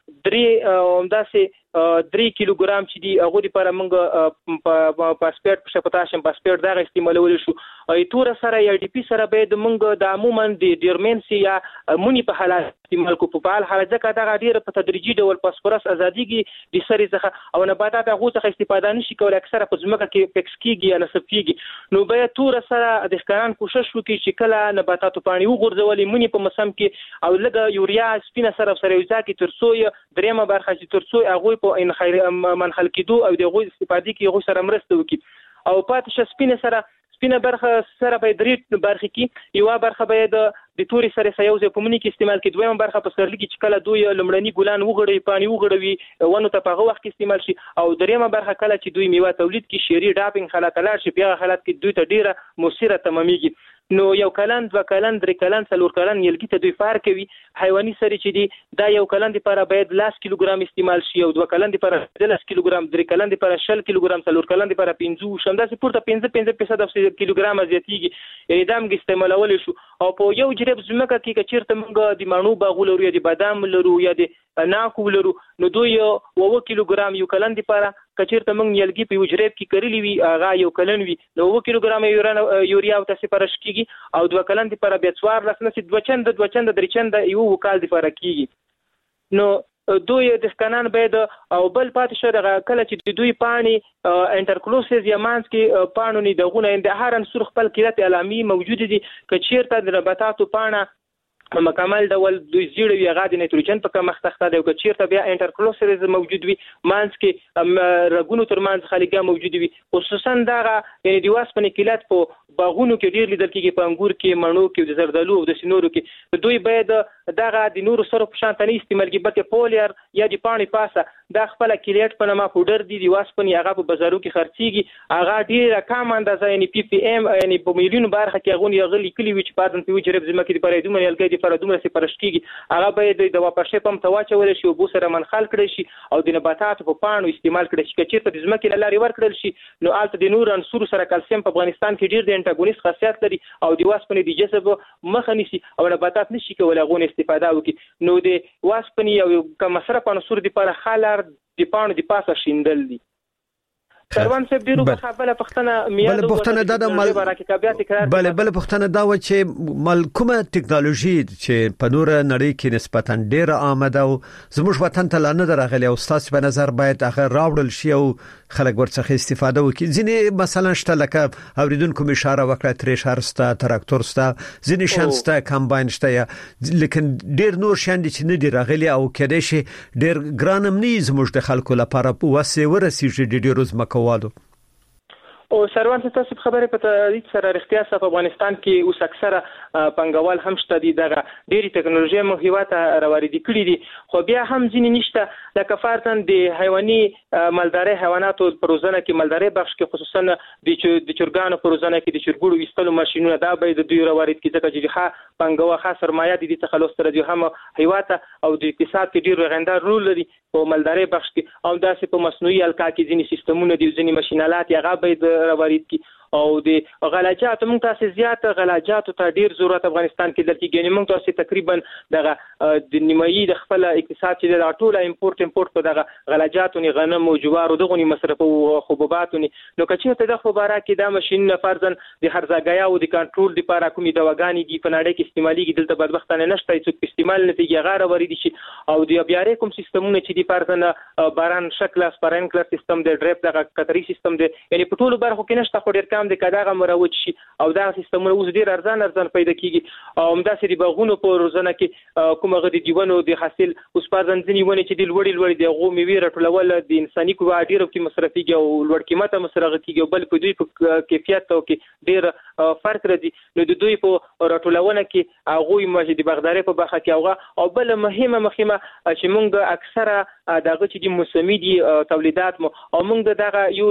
3 کیلوګرام چې دی هغه لپاره موږ پاسپورت پوتاشیم پاسپورت دا استعمالول شو تور سره یا ډي پی سره به موږ د عموما د ډیرمنسي یا مونی په حالت استعمال کو په حال ځکه دا ډیر په تدریجي ډول فاسفورس ازاديږي د سری څخه او نباتات هغه څخه استفاده نشي کولای اکثره په ځمکه کې فکس کیږي یا نصب کیږي نو به تور سره د ښکاران کوشش وکړي چې کله نباتات پانی وګرځولې مونی په موسم کې او لږه یوریا سپینه سره یوځای کې ترڅو دریمه برخه چې ترڅو هغه په ان خیر منحل کېدو او د غوي استفادې کې هغه سره مرسته وکړي او پاتې سپینه برخه سره به درې برخه کې یو برخه به د توري سره سيوزه په منی کې استعمال کې دویمه برخه په سرلګي چې کله دوی لمړني ګلان وغړي پانی وغړوي ونه ته په وخت کې استعمال شي او دریمه برخه کله چې دوی میوه تولید کې شيري ډاپینګ حالت لار شي په حالت کې دوی ته ډیره مؤثره تمامېږي نو یو کلن 2 کلن 3 کلن 4 کلن یلګي ته دوی فار کوي حیواني سری چې دی دا یو کلن لپاره باید 10 کیلوګرام استعمال شي او 2 کلن لپاره 10 کیلوګرام 3 کلن لپاره 10 کیلوګرام 4 کلن لپاره 15 شمداسي پورته 15% کیلوګرام زیاتیږي یعنی دا موږ استعمالول شو او په یو جریب زمکه کې چیرته موږ د مانو باغ لرو یا د بادام لرو یا د ناکو لرو نو دوی 1 کیلوګرام یو کلن لپاره کچیرته موږ یلګي په جریب کې کړلی وی هغه یو کلن وی نو 1 کیلوګرام یوریا او تاسو پرش کیږي او 2 کلن لپاره به 4 لسنه 2 چنده 2 چنده 3 چنده یو وکال لپاره کیږي نو دوی د ښکاران باید او بل پاتې شو د کله چې دوی پانی انټرکلوسز یا مانس کې پانو نه دغونه د هر انصر خپل کلت علامي موجود دي کچیرته د نباتاتو پانه مکمل ډول دوی زیړ وی غاډ نایتروجن په کم مختخته دی او چیرته بیا انټرکلوسرز موجود وي مانس کې رګونو ترمنځ خلیګه موجود وي خصوصا دا یعنی د واسپنې کلات په باغونو کې ډیر لیدل کېږي په انګور کې مڼو کې د زردالو او د سینورو کې دوی باید دغه د نورو سره په شان تنه استعمال کې بلکې پولیر یا د پانی پاسه دا خپل کلیټ په نامه پودر دي د واسپنې هغه په بازارو کې خرڅيږي هغه ډیره کم اندازه یعنی پی پی ام یعنی په میلیون برخه کې غونې غلي کلی وی چې پاتن په جریب زمکه د پرې دومره یلګي پر دومره سي پرشتيږي هغه باید د واپسې پم تواچول شي او بو سره منخل کړي شي او د نباتات په پانو استعمال کړي شي چې په زمکه لاري ور کړل شي نو آلته د نور عنصر سره کلسیم په افغانستان کې ډیر د انټاګونیست خاصیت لري او د واسپنې د جذب مخه نشي او نباتات نشي کولای غون استفاده وکړي نو د واسپنې او کوم مصرف عنصر د پر خالر د پانو د پاسه شیندل دي سروان صاحب ډیرو بل پښتنه میاد بل پښتنه د مل بل پښتنه دا و چې ملکمه ټکنالوژي چې په نور نړۍ کې نسبتا ډیره آمده او زموږ وطن ته لانه درغلي او تاسو په نظر باید هغه راوړل شي او خلک ورڅخه استفاده وکړي ځینې مثلا شته لکه اوریدونکو اشاره وکړه تریشر ستا تراکتور ستا ځینې شانسته کمباین شته یا لیکن ډیر نور شاندې چې نه دی راغلي او کېدای شي ډیر ګرانم نه زموږ د خلکو لپاره وسه ورسیږي ډیر روز مکوالو او سروان تاسو خبره په تدریج سره اړتیا په افغانستان کې اوس اکثره پنګوال هم شته دي دغه ډېری ټکنالوژي مو هیواته راوړي کړي دي خو بیا هم ځینې نشته لکه فرضاً د حیواني مالداري حیواناتو پروزنه کې مالداري بخش کې خصوصا د چرګانو پروزنه کې د چرګوړو وستلو ماشينونه دا به د دوی راوړي کې ځکه چې ښه پنګوا خاص سرمایه دي د تخلص تر دي هم هیواته او د اقتصاد کې ډیر غندار رول لري په مالداري بخش کې او داسې په مصنوعي الکا کې ځینې سیستمونه دي ځینې ماشينالات هغه به راوړي کی او د غلاجات موږ تاسو زیات غلاجات ته ډیر ضرورت افغانستان کې درکې موږ تاسو تقریبا دغه د نیمایي د خپل اقتصاد چې د ټوله امپورت په دغه غلاجاتو نه غنم او جوار او دغه مصرف او حبوبات نو کچې ته د خبره کې د ماشين فرضاً د هرزاګیا او د کنټرول لپاره کومې دواګانې دي په نړۍ کې استعمالي دلته بدبختانه نشته چې استعمال نتیجه غاره ورې دي او د بیا کوم سیستمونه چې د فرضاً باران شکل اسپرینکلر سیستم د ډریپ دغه قطري سیستم دی یعنی په ټولو برخو کې نشته خو ډیر کم د کداغه مروج شي او دا سیستمونه اوس ډیر ارزان پیدا کیږي او همداسې د باغونو په روزنه کې کومه غدي دیونو د حاصل اوس پرځن ځنی ونی چې د لوړی د غو میوه راټولول د انساني کوه ډیر کې مصرفيږي او لوړ قیمته مصرفه کیږي او بل په دوی په کیفیت او کې ډیر فرق راځي نو د دوی په راټولونه کې هغه مجدي بغداري په برخه کې هغه او بل مهمه چې موږ اکثره دغه چې د موسمي دي تولیدات او موږ دغه یو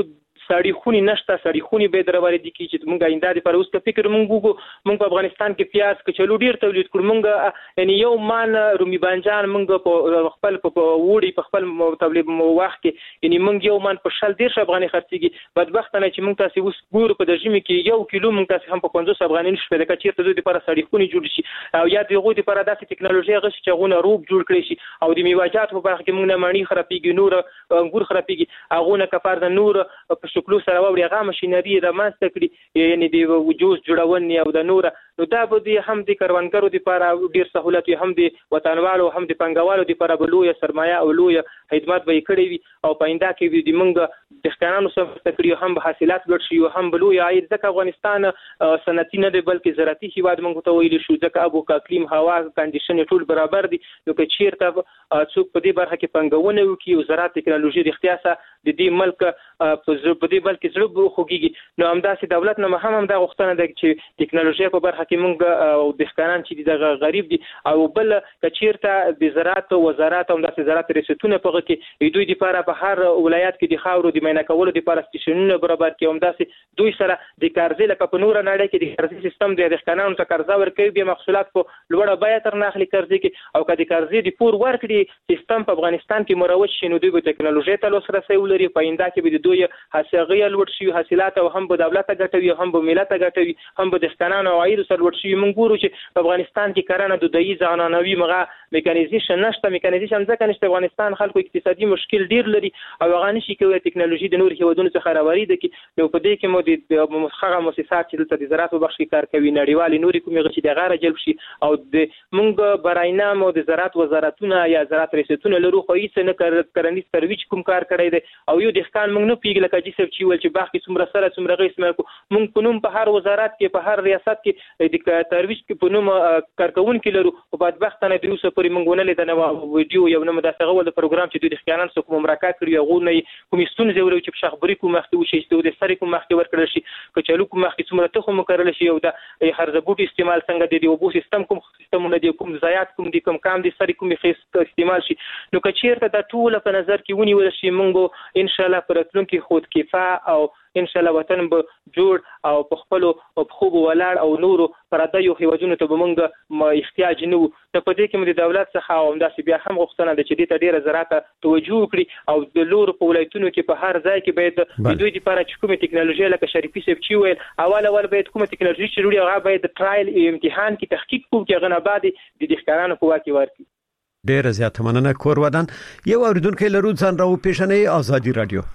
سړی خوني نشته سړی خوني به درواله دي کی چې مونږه اندازې پر اوس ته فکر مونږ په افغانستان کې پیاز کچلو ډیر تولید کړو مونږ یعنی یو مان رومي بانجان مونږ په خپل په وړي په خپل تولید وخت کې یعنی مونږ یو مان په شل 10 افغاني خرڅيږي بدبختانه چې مونږ تاسو اوس ګورو په دژمه کې 1 کیلو مونږ تاسو هم په 50 افغاني نشو د کچیر ته د پر سړی خوني جوړ شي او یا دغه د پر داسې ټکنالوژي غش چې غونه روب جوړ کړی شي او د میوه‌جات په برخه کې مونږ نه مانی خرابېږي نور انګور خرابېږي هغه کفار د نور په شکلو سره وړي هغه ماشينري د ماسته کړی یعنی د جوس جوړونې او د نور نو دا به د هم د کروندګرو لپاره ډیر سہولت هم د وطنوالو هم د پنګوالو لپاره بلوي سرمایه او لوی خدمات به کړی وي او پاینده کې د منګ د ښکارانو سره تکړه هم حاصلات ګډ شي او هم بلوي عاید ځکه افغانستان صنعتي نه دی بلکې زراعتي هیواد منګ ته ویل شو ځکه ابو اقلیم هوا کنډیشن ټول برابر دي نو که چیرته څوک په دې برخه کې پنګونه وکړي او زراعت ټکنالوژي د اختیاسه د دې ملک په دې بلکې زړه خوږيږي نو همداسې دولت نه هم دا غوښتنه ده چې ټکنالوژي په برخه کې مونږ او د ښکاران چې د غریب دي او بل کچیرته د زراعت وزارت هم د زراعت ریاستونه په کې دوی لپاره په هر ولایت کې د خاورو د مینه کولو لپاره سټیشنونه برابر کې هم داسې دوی سره د قرضې لکه په نور نړۍ کې د قرضې سیستم د ښکارانو ته قرضه ورکوي به محصولات په لوړه بیه تر نه اخلي قرضې کې او کله د قرضې د پور ورکړي سیستم په افغانستان کې مروج شي نو دوی به ټکنالوژي ته لاسرسي ولري په آینده کې به دوی حاصلات لوړ شي حاصلات او هم به دولت ګټوي هم به ملت ګټوي هم به د ښکارانو عاید سره لوړ شي موږ ګورو چې په افغانستان کې کرنه د دایي ځانانوي مغه میکانیزیشن نشته میکانیزیشن ځکه نشته افغانستان خلکو اقتصادي مشکل ډیر لري او غانې شي کوي ټکنالوژي د نور هیوادونو څخه راوړي د کې نو په دې کې مو د مخغه مؤسسات چې د زراعت په بخش کې کار کوي نړیوالي نوري کومې غشي د غاره جلب شي او د مونږ براینا مو د زراعت وزارتونه یا زراعت ریاستونه لرو خو هیڅ نه کرنیز ترویج کوم کار کړی دی او یو د ښکان مونږ نه پیګل کجې سب چې ول چې باغ کې څومره سره څومره غیس مونږ په نوم په هر وزارت کې په هر ریاست کې د ترویج کې په نوم کارکون کې لرو او بدبختانه د اوسه پورې مونږ ونه لیدل نو ویډیو یو نه مدافع ول پروګرام چې د ښکانان سره کوم مرکه کړی غو نه کوم ستونزې ورو چې په شخبري کوم مخته وشي د سری کوم مخته ورکړل شي کچالو کوم مخته څومره ته کوم کړل شي او د هرزبوټ استعمال څنګه د اوبو سیستم کوم سیستمونه دي کوم ضایعات کوم دي کوم کام دي سری کوم خیس استعمال شي نو کچیرته د ټول په نظر کې ونیول شي مونږ ان شاء الله پرتلون کې خود کفا او ان شاء الله وطن به جوړ او په خپل او خوب ولاړ او نورو پردیو هیوادونو ته به مونږ احتیاج نه وو ته په دې کې مو د دولت څخه او همداسې بیا هم غوښتنه ده چې دې ته ډیره زراعت توجه وکړي او د لور په ولایتونو کې په هر ځای کې باید دوی لپاره چې کومه ټکنالوژي لکه شریفي سیب چې ویل اول باید کومه ټکنالوژي چې جوړي هغه باید ټرایل امتحان کې تحقیق کوي چې غنه بعد د ښکارانو په واکي ورکړي ډیره زیاته مننه کور ودان یو اوریدونکو لرو ځان راو پیښنې ازادي رادیو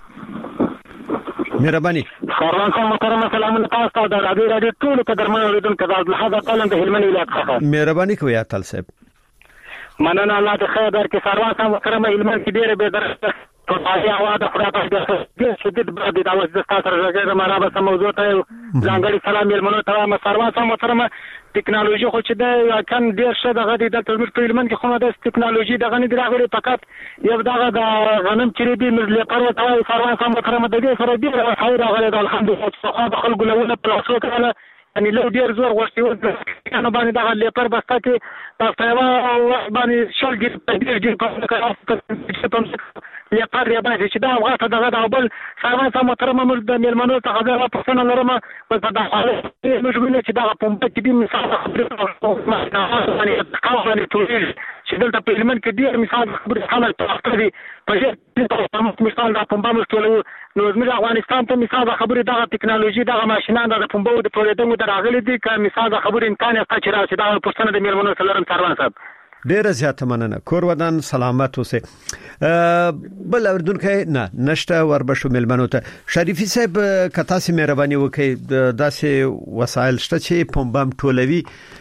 مهرباني خروان صاحب محترم سلامونه تاسو ته د رادیو ټول قدرمن اوریدونکو ته د هغه قلم د هلمند ولایت څخه مهرباني کوي اتل صاحب مننه الله ته خیر درکړي خروان صاحب محترم هلمند کې ډیره به درسته یا واده خدای ته شدید بعد د اوس د تاسو راځي مرابه سم موضوع ته ځانګړي سلام یلمنو ته ما خروان صاحب محترم ټکنالوژي خو چې د کان ډیر شه دغه د ترمیر په هلمند کې خو د ټکنالوژي دغه نه راغلي فقط یو دغه د غنم چې دی مزل پرو ته خروان صاحب محترم د دې سره ډیر خیر راغلی د الحمدلله خو خلکو له پلاسو کړه یعنی لو ډیر زور غوښتي کنه باندې دغه لیپر بسته کې تاسو یو باندې شل ډیر په لیپر یا باندې چې دا وغه دغه د بل سروان صاحب محترم موږ د میلمنو څخه دا پښتنه لرم په دا حاله موږ ویني چې دا په پمپ کې د مثال خبرې باندې ټول چې دلته په هلمند کې ډیر مثال خبرې حاله تاسو په مثال دا پمپ مشکل نو زموږ افغانستان ته مثال خبرې دا ټکنالوژي دا ماشينان د پمپ د پروډکټونو دراغلي دي که مثال خبرې امکان یې چې راځي دا پښتنه د میلمنو سره لرم سروان صاحب ډیره زیاته مننه کور ودان سلامت اوسه بل اوردونکو نه نشته وربشو ملمنو ته شریفي صاحب کتا سي مهرباني وکي داسې وسایل شته چې پمبم ټولوي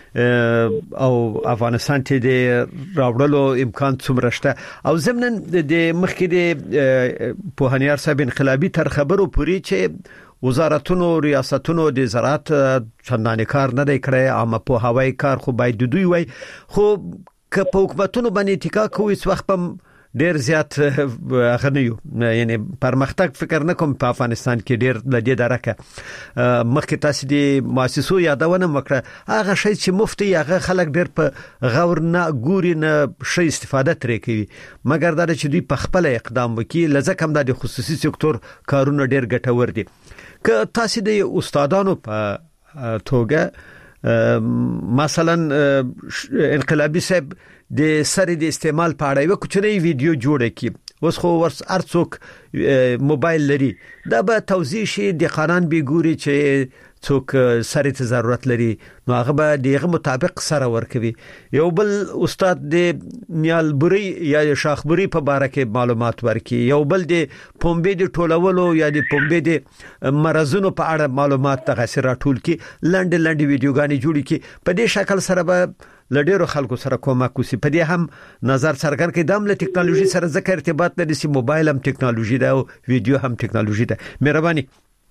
او افغانستان ته د راوړلو امکان څومره شته او زمنن د مخکې د پوهنیار صاحب انقلابي تر خبرو پوری چې وزارتونو ریاستونو د زراعت چندانې کار نه دی کړی عامه په هوای کار خو باید دوی وای خو که په حکومتونو باندې اتکا کوي څو وخت ډیر زیات غنیو یعنی پرمختګ فکر نه کوم په افغانستان کې ډیر لدی درکه مخکې تاسو د مؤسسو یادونه وکړه هغه شی چې مفتي هغه خلک ډیر په غور نه ګوري نه شي استفاده ترې کوي مګر دا چې دوی په خپل اقدام وکړي لزکه هم د خصوصي سکتور کارونه ډیر ګټور دي که تاسو د استادانو په توګه مثلا انقلابي صاحب د سری د استعمال په اړه یو کوچنی ویډیو جوړ کړي اوس خو ارڅوک موبایل لري دا به توضیح شي د قانون به ګوري چې څوک سری ته ضرورت لري نو هغه به دغه مطابق سره ورکوي یو بل استاد د نیالبوري یا شاخبوري په باره کې معلومات ورکړي یو بل د پومبې د ټولولو یا د پومبې د مرزونو په اړه معلومات تغسر راټول کړي لنډ ویډیوګانې جوړ کړي په دې شکل سره به لډیرو خلکو سره کومک کوي په دې هم نظر څرګند کړي د ټکنالوژي سره ذکر ارتباط لري چې موبایل هم ټکنالوژي ده او ویډیو هم ټکنالوژي ده مهرباني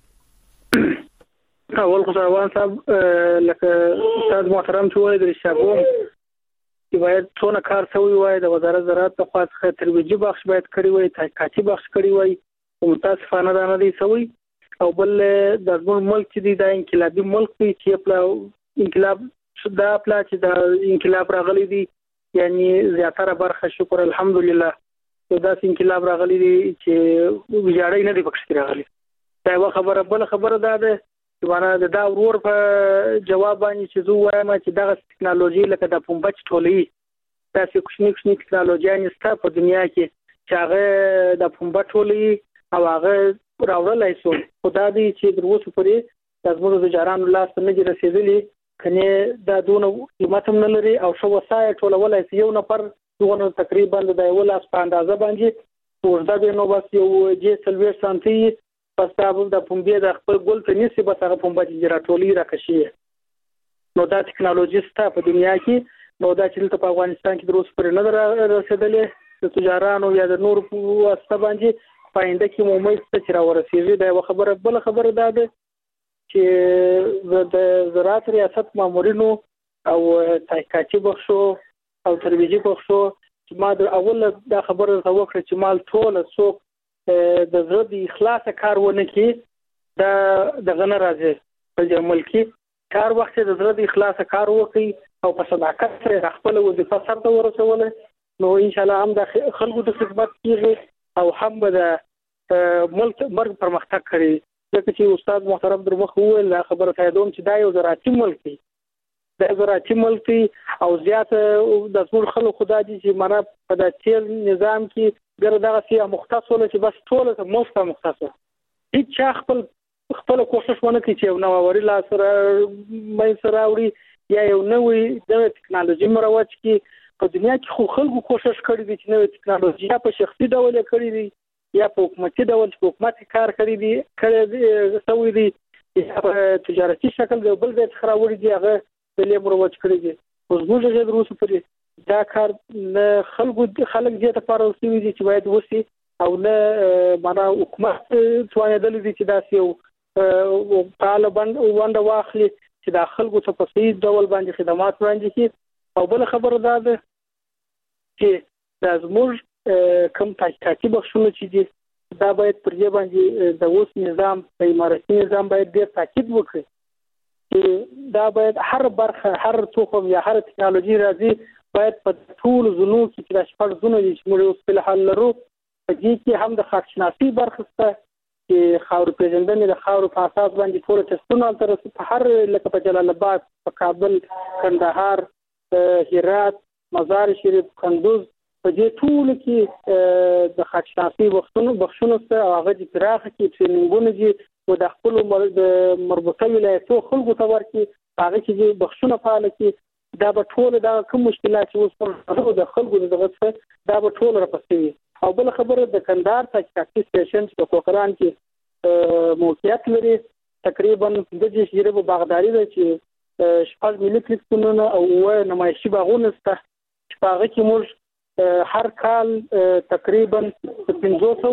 اول خو روان صاحب لکه استاد محترم چې وایي د شابوم چې باید څونه کار شوی وای د وزارت زراعت په خوا څخه ترویجي بخش باید کړی وای تحقیقاتي بخش کړی وای او متاسفانه دا نه دی شوی او بل د ملک چې د انقلابي ملک دی چې په انقلاب دا پلا چې د انقلاب راغلی دی یعنی زیاتره برخه شکر الحمدلله دا انقلاب راغلی دی چې ویجاړی نه دی پکې راغلی دا یو خبره بل خبره ده چې باندې دا ورور په جواب باندې چې زه وایم چې دا ټکنالوژي لکه د پمبچ ټولې دا څه کوچنی ټکنالوژي نشته په دنیا کې چې هغه د پمبچ ټولې او هغه راوړلای شو خدای دې چې دروسه پرې د زموږ جارانو لاس نه دي رسیدلي کنه دا دونه قیمت هم نه لري او شو وسایل ټولولای شي یو نفر دونه تقریبا د یو لاس په اندازه باندې وردا به نو بس یو جې سلوي سانتي پس تاسو د پمبې د خپل ګل ته نسی به هغه پمبه چې راټولي راکشي نو دا ټکنالوژي ستا په دنیا کې نو دا چې په افغانستان کې دروس پر نه رسیدلې د تجارانو یا د نور واسطه باندې پاینده کې مومې څه را ورسیږي دا یو خبره بل خبره ده چې د زراعت ریاست مامورینو او تحقیقاتي بخشو او ترویجي بخشو چې ما د اول دا خبره وکړه چې مال ټول څوک د زړه د اخلاص کار ونه کی دا د غن راځي په ملکی کار وخت د زړه د اخلاص کار وکي او په صداقت سره خپل وظیفه سره ورسول نو ان شاء الله هم د خلکو د خدمت کیږي او هم د ملک مرګ پرمختګ کوي ځکه چې استاد محترم در مخ وویل خبره تاییدوم چې دا یو زراعتي ملک دی د زراعتي ملک او زیات د ټول خلکو خدای دې چې معنا په د تیل نظام کې ګر دغه سی مختص ول چې بس ټول ته مفته مختصه هیڅ خپل کوشش ونه کوي چې نو وری لا سره مې سره وړي یا یو نوې د ټکنالوژي مروج کې په دنیا کې خو خلکو کوشش کړی دي چې نوې ټکنالوژي په شخصي ډول کړی دي یا په حکومتي ډول په حکومت کار کړی سوي دي یا په تجارتي شکل د بل ځای څخه راوړي دي هغه د لیبر وچ کړی دي اوس موږ چې دروس پرې دا کار نه خلک دې ته فارغ شي چې باید وسی او نه معنا حکومت توانیدل دي چې دا یو طالبان ونده واخلي چې د خلکو ته په صحیح ډول باندې خدمات وړاندې کړي او بل خبره ده چې د زموږ کم تحقیقاتي بخشونه چې دي دا باید پر دې باندې د اوس نظام د اماراتي نظام باید ډېر تاکید وکړي چې دا باید هر برخه هر توکم یا هر ټکنالوژي راځي باید په ټول زونو کې د شپږ زونو چې موږ اوس په حال لرو په دې کې هم د خاکشناسي برخه شته چې خاور پیژندنې د خاور په اساس باندې ټول ټسټونه تر په هر لکه په جلال آباد په کابل کندهار هرات مزار شریف کندوز په دې ټول کې د خاکشناسي بخښونو سره هغه د پراخه کې ټریننګونه دي او د خپل مربوطه ولایتو خلکو ته ورکړي هغه چې بخښونه فعال کړي دا به ټول دا کوم مشکلات چې اوس د خلکو دغه څه دا به ټول راپسوي او بل خبره د کندهار تحقیقاتي سټیشن په کوکران کې موقعیت لري تقریبا د جزیره په باغداري ده چې شپږ ملي کلیکونه او نمایشي باغونه شته چې هغه کې موږ هر کال تقریبا 500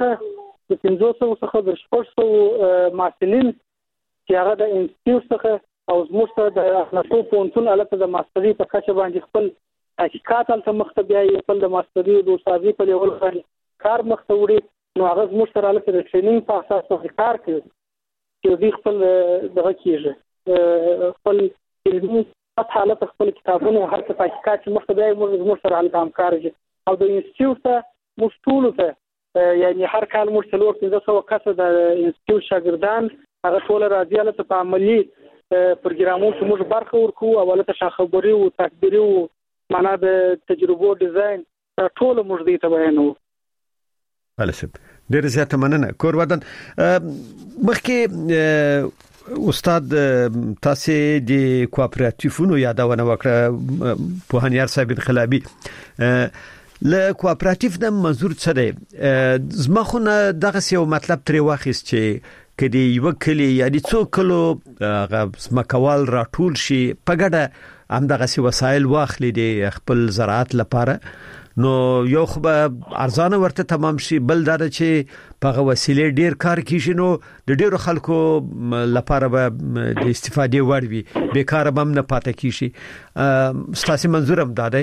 څخه د 600 محصلین چې هغه د انسټیټیوټ څخه او زموږ د اخلاقو پونتون الته د ماستري په کچه باندې خپل حقیقت تل مخته بیا یو بل د ماستری او استادي په لیول باندې کار مخته وړي نو هغه موږ سره له ټریننګ په اساس باندې کار کوي چې دوی خپل دغه کیږي خپل علمي حالت خپل کتابونه هر څه حقیقت مخته بیا موږ سره له همکار دي او د انسټیټیوټ موږ ټول ته یعنی هر کال موږ 300 کس د انسټیټیوټ شاګردان هغه ټول راځي له په عملی پروګرامونو موږ برخه ورکو اوله ته خبري او تقديري او معنا د تجربو ډیزاین ټول موږ دې ته بیانو. السب ډیر زیاته مننه کور ودان مخکې استاد تاسو د کوآپراتیفونو یادونه وکړه په هنیار صاحب انقلابی له کوآپراتیف د منظور څه دی زما خو نه دغه یو مطلب ترې واخیست چې کدی یو کلی یعنی څو کلو مکوال راټول شي په ګډه هم دغه وسایل واخلي د خپل زراعت لپاره نو یو خو به ارزانه ورته تمام شي بل دا چې په وسیله ډیر کار کیږي نو د ډیرو خلکو لپاره به د استفادې وړ وي بیکاره به نه پاتې کیږي ستاسو منظور هم دا دی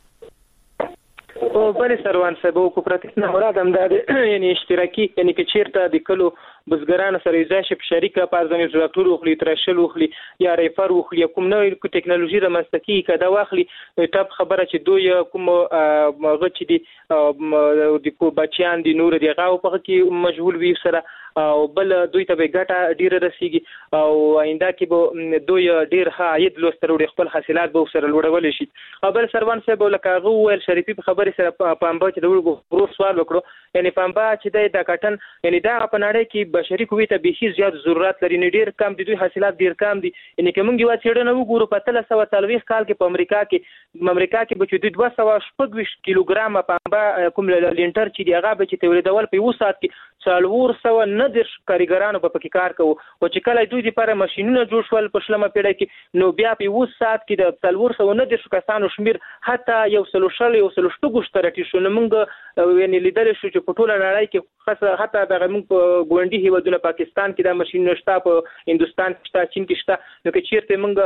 او بل سروان سبو کوپراتیف نه مراد هم دا یعنی اشتراکي یعنی چې چیرته د کلو بزګرانو سره یې ځای په شریکه پازنې ټراکټور وخلی ترشل وخلی یا ریفر وخلی کوم نوې ټکنالوژي د مستکی کدا واخلی ټاپ خبره چې دوی کوم غچ دي د کو بچیان دي نور دی غاو په کې مشغول وي سره او بل دوی ته به ګټه ډیره رسیږي او آینده کې به دوی ډیر ښه عاید لوستر وړي خپل حاصلات به سره لوړول شي بل سروان صاحب لکه غو شریفي په خبره سره پامبا چې د ورو سوال وکړو یعنی پامبا چې د کاټن یعنی دا په نړۍ کې بشري قوت ته به زیات ضرورت لري نه ډیر کم دي دوی حاصلات ډیر کم دي یعنی کوم یو چیرډنه وګورو په 340 کال کې په امریکا کې به چې 240 کیلوګرام پامبا کوم لینټر چې دی هغه به چې تولیدول په 1 ساعت کې 400 ندر کاریګرانو په کې کار کوي او چې کله دوی لپاره ماشينونه جوړ شول په شلمه پیړۍ کې نو بیا په 1 ساعت کې د 400 ندر کسانو شمیر حتی یو سلوشتو شترټی شو نو موږ یعنی لیدل شو چې په ټوله نړۍ کې خاصه حتی د موږ په ګوندي هیوادونو پاکستان کې د ماشين نشته په هندستان کې شته چین کې شته نو کې چیرته موږ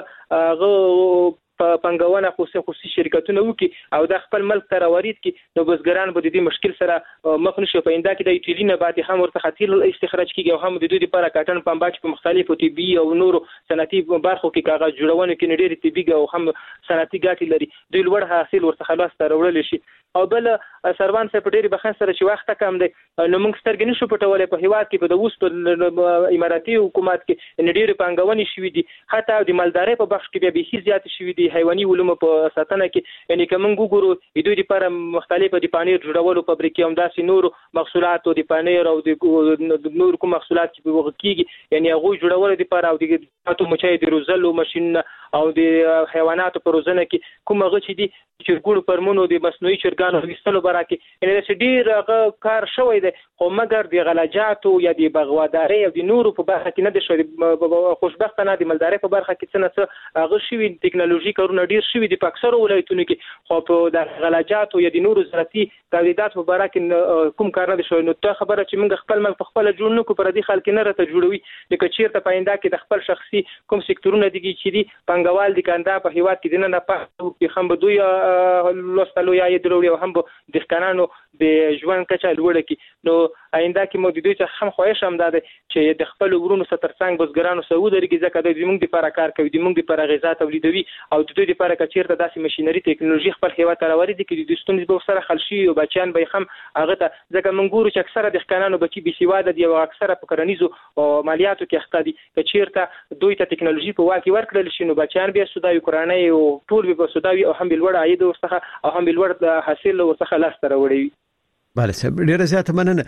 په پنګونه خصوصي شرکتونه وکي او د خپل ملک ته راوړید کی نو بزګران به د دې مشکل سره مخ نشي په انده کې د ایټالینه بعد هم ورته خطر استخراج کیږي او هم د دوی لپاره کاټن پنبه په مختلفو طبي او نورو صنعتي برخو کې کاغذ جوړونه کې ډېری طبي او هم صنعتي ګټې لري دوی لوړ حاصل ورته خلاص ته راوړل شي او بل سروان څخه په ډېری بخښن سره چې وخت کم دی نو موږ سترګې نشو پټولای په هیواد کې په د اوس په اماراتي حکومت کې ډېری پنګونې شوې دي حتی د مالدارۍ په بخش کې به زیات شوې دي حیواني علوم په ساتنه کې یعنی کوم ګورو د دوی لپاره مختلفه د پانیر جوړولو فابریکې هم داسې نور محصولات او د پانیر او د نور کوم محصولات چې په کېږي یعنی هغه جوړولو لپاره او د تاسو مچای د روزلو ماشين او د حیواناتو په روزنه کې کوم هغه چې دي چې ګورو پرمونو د مصنوعي چرګانو وستلو برکه یعنی چې ډیر کار شوی دی خو مګر د غلاجاتو یا د بغواداري او د نورو په برخه کې نه دي شوی خوشبختانه د مالدارۍ په برخه کې څه هغه شوی ټکنالوژي کارونه ډیر شوی د اکثر ولایتونو کې خو په د غلاجاتو یا د نورو زراعتي تولیدات په برخه کې کوم کار نه شوی نو ته خبره چې موږ خپل ملک خپل جوړ نکو پر دې خلک نه راته جوړوي لکه چیرته پاینده کې د خپل شخصي کوم سکتورونه دي چې دي پنګوال دي کنده په هیواد کې نه پاتې کې هم به دوی لوستلو یا دروړي او هم د ښکانانو د ژوند کچه لوړه کی نو آینده کې مو د دوی څخه هم خواهش هم ده چې د خپل ورونو ستر څنګه بزګرانو سعودي کې ځکه د موږ لپاره کار کوي د موږ لپاره غذا تولیدوي او د دوی لپاره کچیرته داسې ماشينري ټکنالوژي خپل هیواد ته راوړي دي چې د ستونزې به سره حل شي او بچیان به هم هغه ته ځکه موږ ګورو چې اکثره د ښکانانو بچي بي سیواده دي او اکثره په کرنیزو او مالیاتو کې اخته دي کچیرته دوی ته ټکنالوژي په واکه ورکړل شي نو بچیان به سوداوي کورانه او ټول به سوداوي او هم بلوړ عاید ورڅخه او هم بلوړ حاصل ورڅخه لاس ته راوړي بله صاحب ډیره زیاته مننه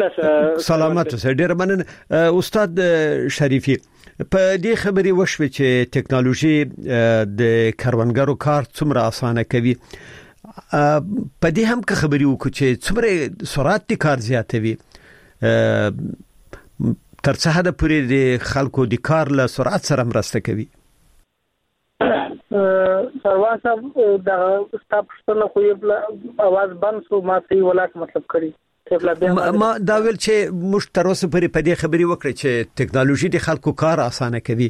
سلامات اوسئ ډیره مننه استاد شریفي په دې خبرې وشوي چې ټکنالوژي د کاروانګرو کار څومره اسانه کوي په دې هم که خبرې وکړو چې څومره سرعت کار زیاتوي تر څه حد پورې د خلکو د کار له سرعت سره مرسته کوي سروان صاحب دا ستاسو خو یو आवाज بند شو ما ته ولاک مطلب کړی ما دا ویل چې موږ تر اوسه پورې په دې خبرې وکړې چې ټیکنالوژي د خلکو کار اسانه کوي.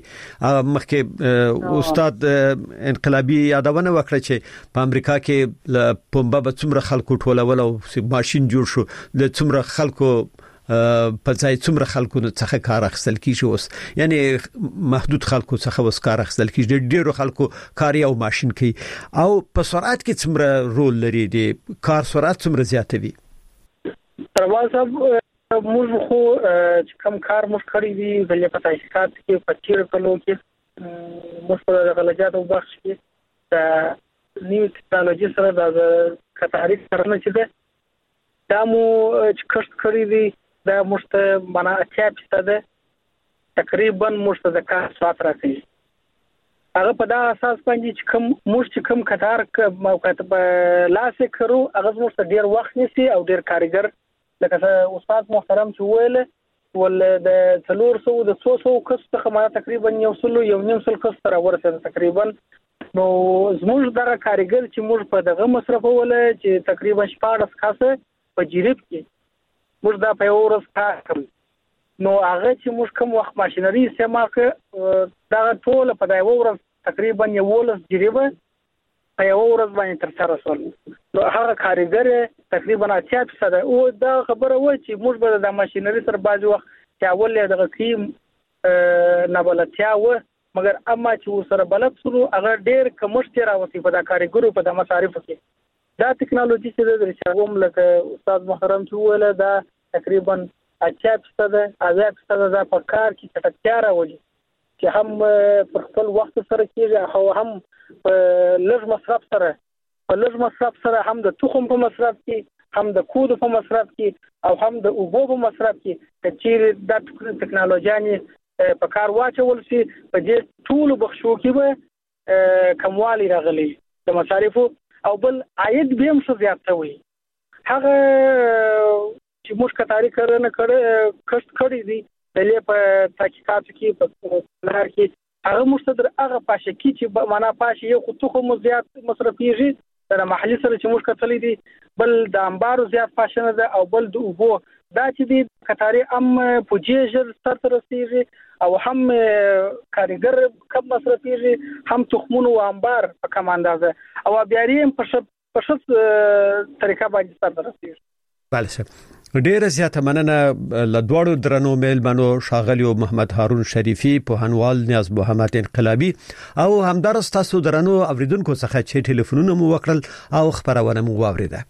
مخکې استاد انقلابي یادونه وکړه چې په امریکا کې پمبه به څومره خلکو ټولول او ماشين جوړ شو د څومره خلکو په ځای څومره خلکو څخه کار اخیستل کیږي. اوس یعنی محدود خلکو څخه اوس کار اخیستل کیږي، ډیرو خلکو کار یو ماشين کوي. او په سرعت کې څومره رول لري د کار سرعت څومره زیاتوي؟ سروال صاحب موږ خو چې کوم کار موږ کړی دی د په تحقیقات کې په تیر کلو کې موږ په غلجات او بخش کې د نیو ټیکنالوژي سره د کتاري سره چې دا مو چې کښت کړی دی دا موږ ته معنا 80% تقریبا موږ ته د کار سرعت راکړي. هغه په دا اساس باندې چې موږ کوم کتار موقعیت په لاسه کړو هغه موږ ته ډیر وخت نیسي او ډیر کارګر لکه استاد محترم چې ویل ول د 300 د 300 کس څخه ما تقریبا یو نیم سل کس تر ورسېد تقریبا. نو زموږ دغه کارګر چې موږ په دغه مصرفول چې تقریبا 14 کاسه په جریب کې موږ دا په یو ورځ کار کوي. نو هغه چې موږ کوم وخت ماشينري استعمال کړ دا ټول په دا یو ورځ تقریبا 11 جریبه په یو ورځ باندې تر سره شول. نو هغه کارګر تقریبا 80% او دا خبره و چې موږ به د ماشينري سره بعض وخت چې اول دغه قیم نه بلتیا و مګر اما چې سره بلد شو هغه ډیر کمشت راوتی په دا کارګرو په د مصارف کې. دا ټیکنالوژي چې د رښتوم لکه استاد محترم چې ویل دا تقریبا 80% دا په کار کې چټکتیا راوړي چې هم په خپل وخت سره کېږي او هم په لږ مصرف سره هم د تخم په مصرف کې هم د کود په مصرف کې او هم د اوبو په مصرف کې چې د ټیکنالوژي په کار واچول شي په دې ټول بخشو کې به کموالی راغلي د مصارفو او بل عاید به هم زیات وي. هغه چې موږ کتاري کښت کړی دی د په تحقیقاتو کې په لار کې هغه مستدر هغه پاشه کې چې معنا پاشه یو خو خو زیات مصرفيږي د محلي سره چې موږ کتلې دي بل د انبارو زیات پاشه نه ده او بل د اوبو دا چې دی کتاري پوجيجر ستر رسیږي او هم کارګر کم مصرفيږي هم تخمونو او انبار په کم اندازه او بیا یې په شت طریقه باندې ستر رسیږي. بله سر ډیره زیاته مننه لدوړو درنو میلمنو شاغلی محمد هارون شریفی پوهنوال نیاز محمد انقلابی او همدارس تاسو درنو اوریدونکو څخه چې ټلیفونونه مو وکړل او خبرونه مو واوریده.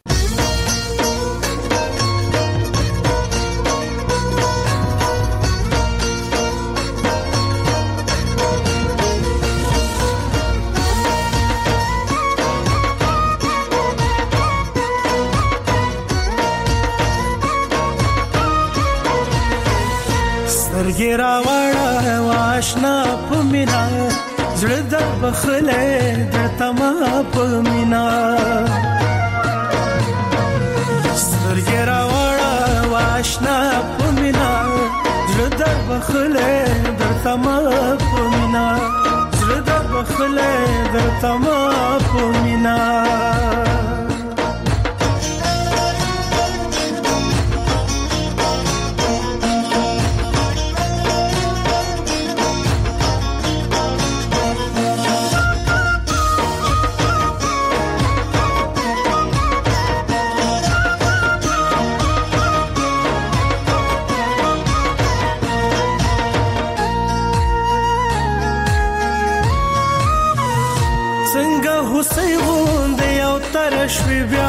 ګرا وړه واشنا پمینا زړه د بخله د تما پمینا ګرا وړه واشنا پمینا زړه د بخله د تما پمینا زړه د بخله د تما پمینا شوی بیا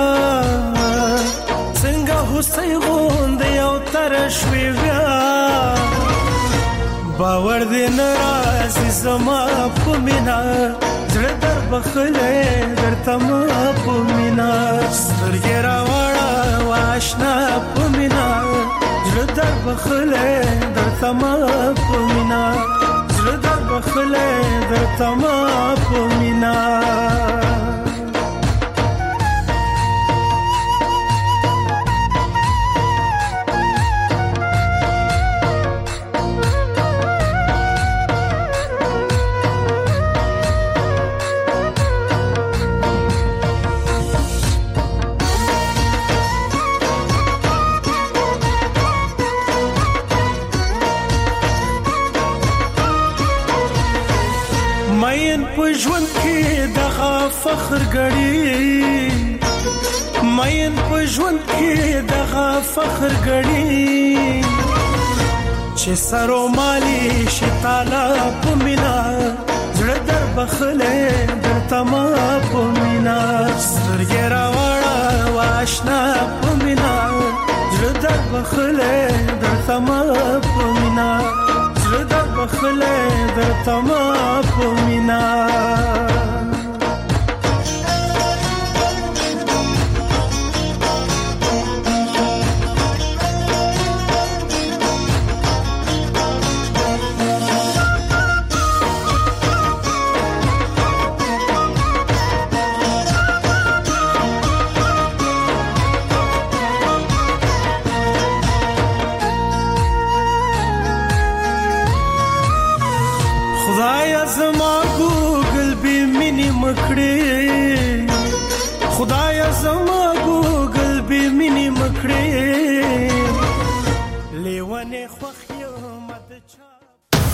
څنګه هوسۍ غوند یو تر شوی بیا باور دې ناراضي زما په مینا زړه در بخله درته ما په مینا سترګې راوړه واشنا په مینا زړه در بخله درته ما په مینا زړه در بخله درته ما په مینا مین په ژوند کې دغه فخر غړي مین په ژوند کې دغه فخر غړي چې سرو مالي شتاله پمینا زړه در بخله در تما پمینا سترګې راوړه واشنا پمینا زړه در بخله در تما پمینا زړه در بخله در تما پمینا خدایا زما ګوګل به مینه مکړې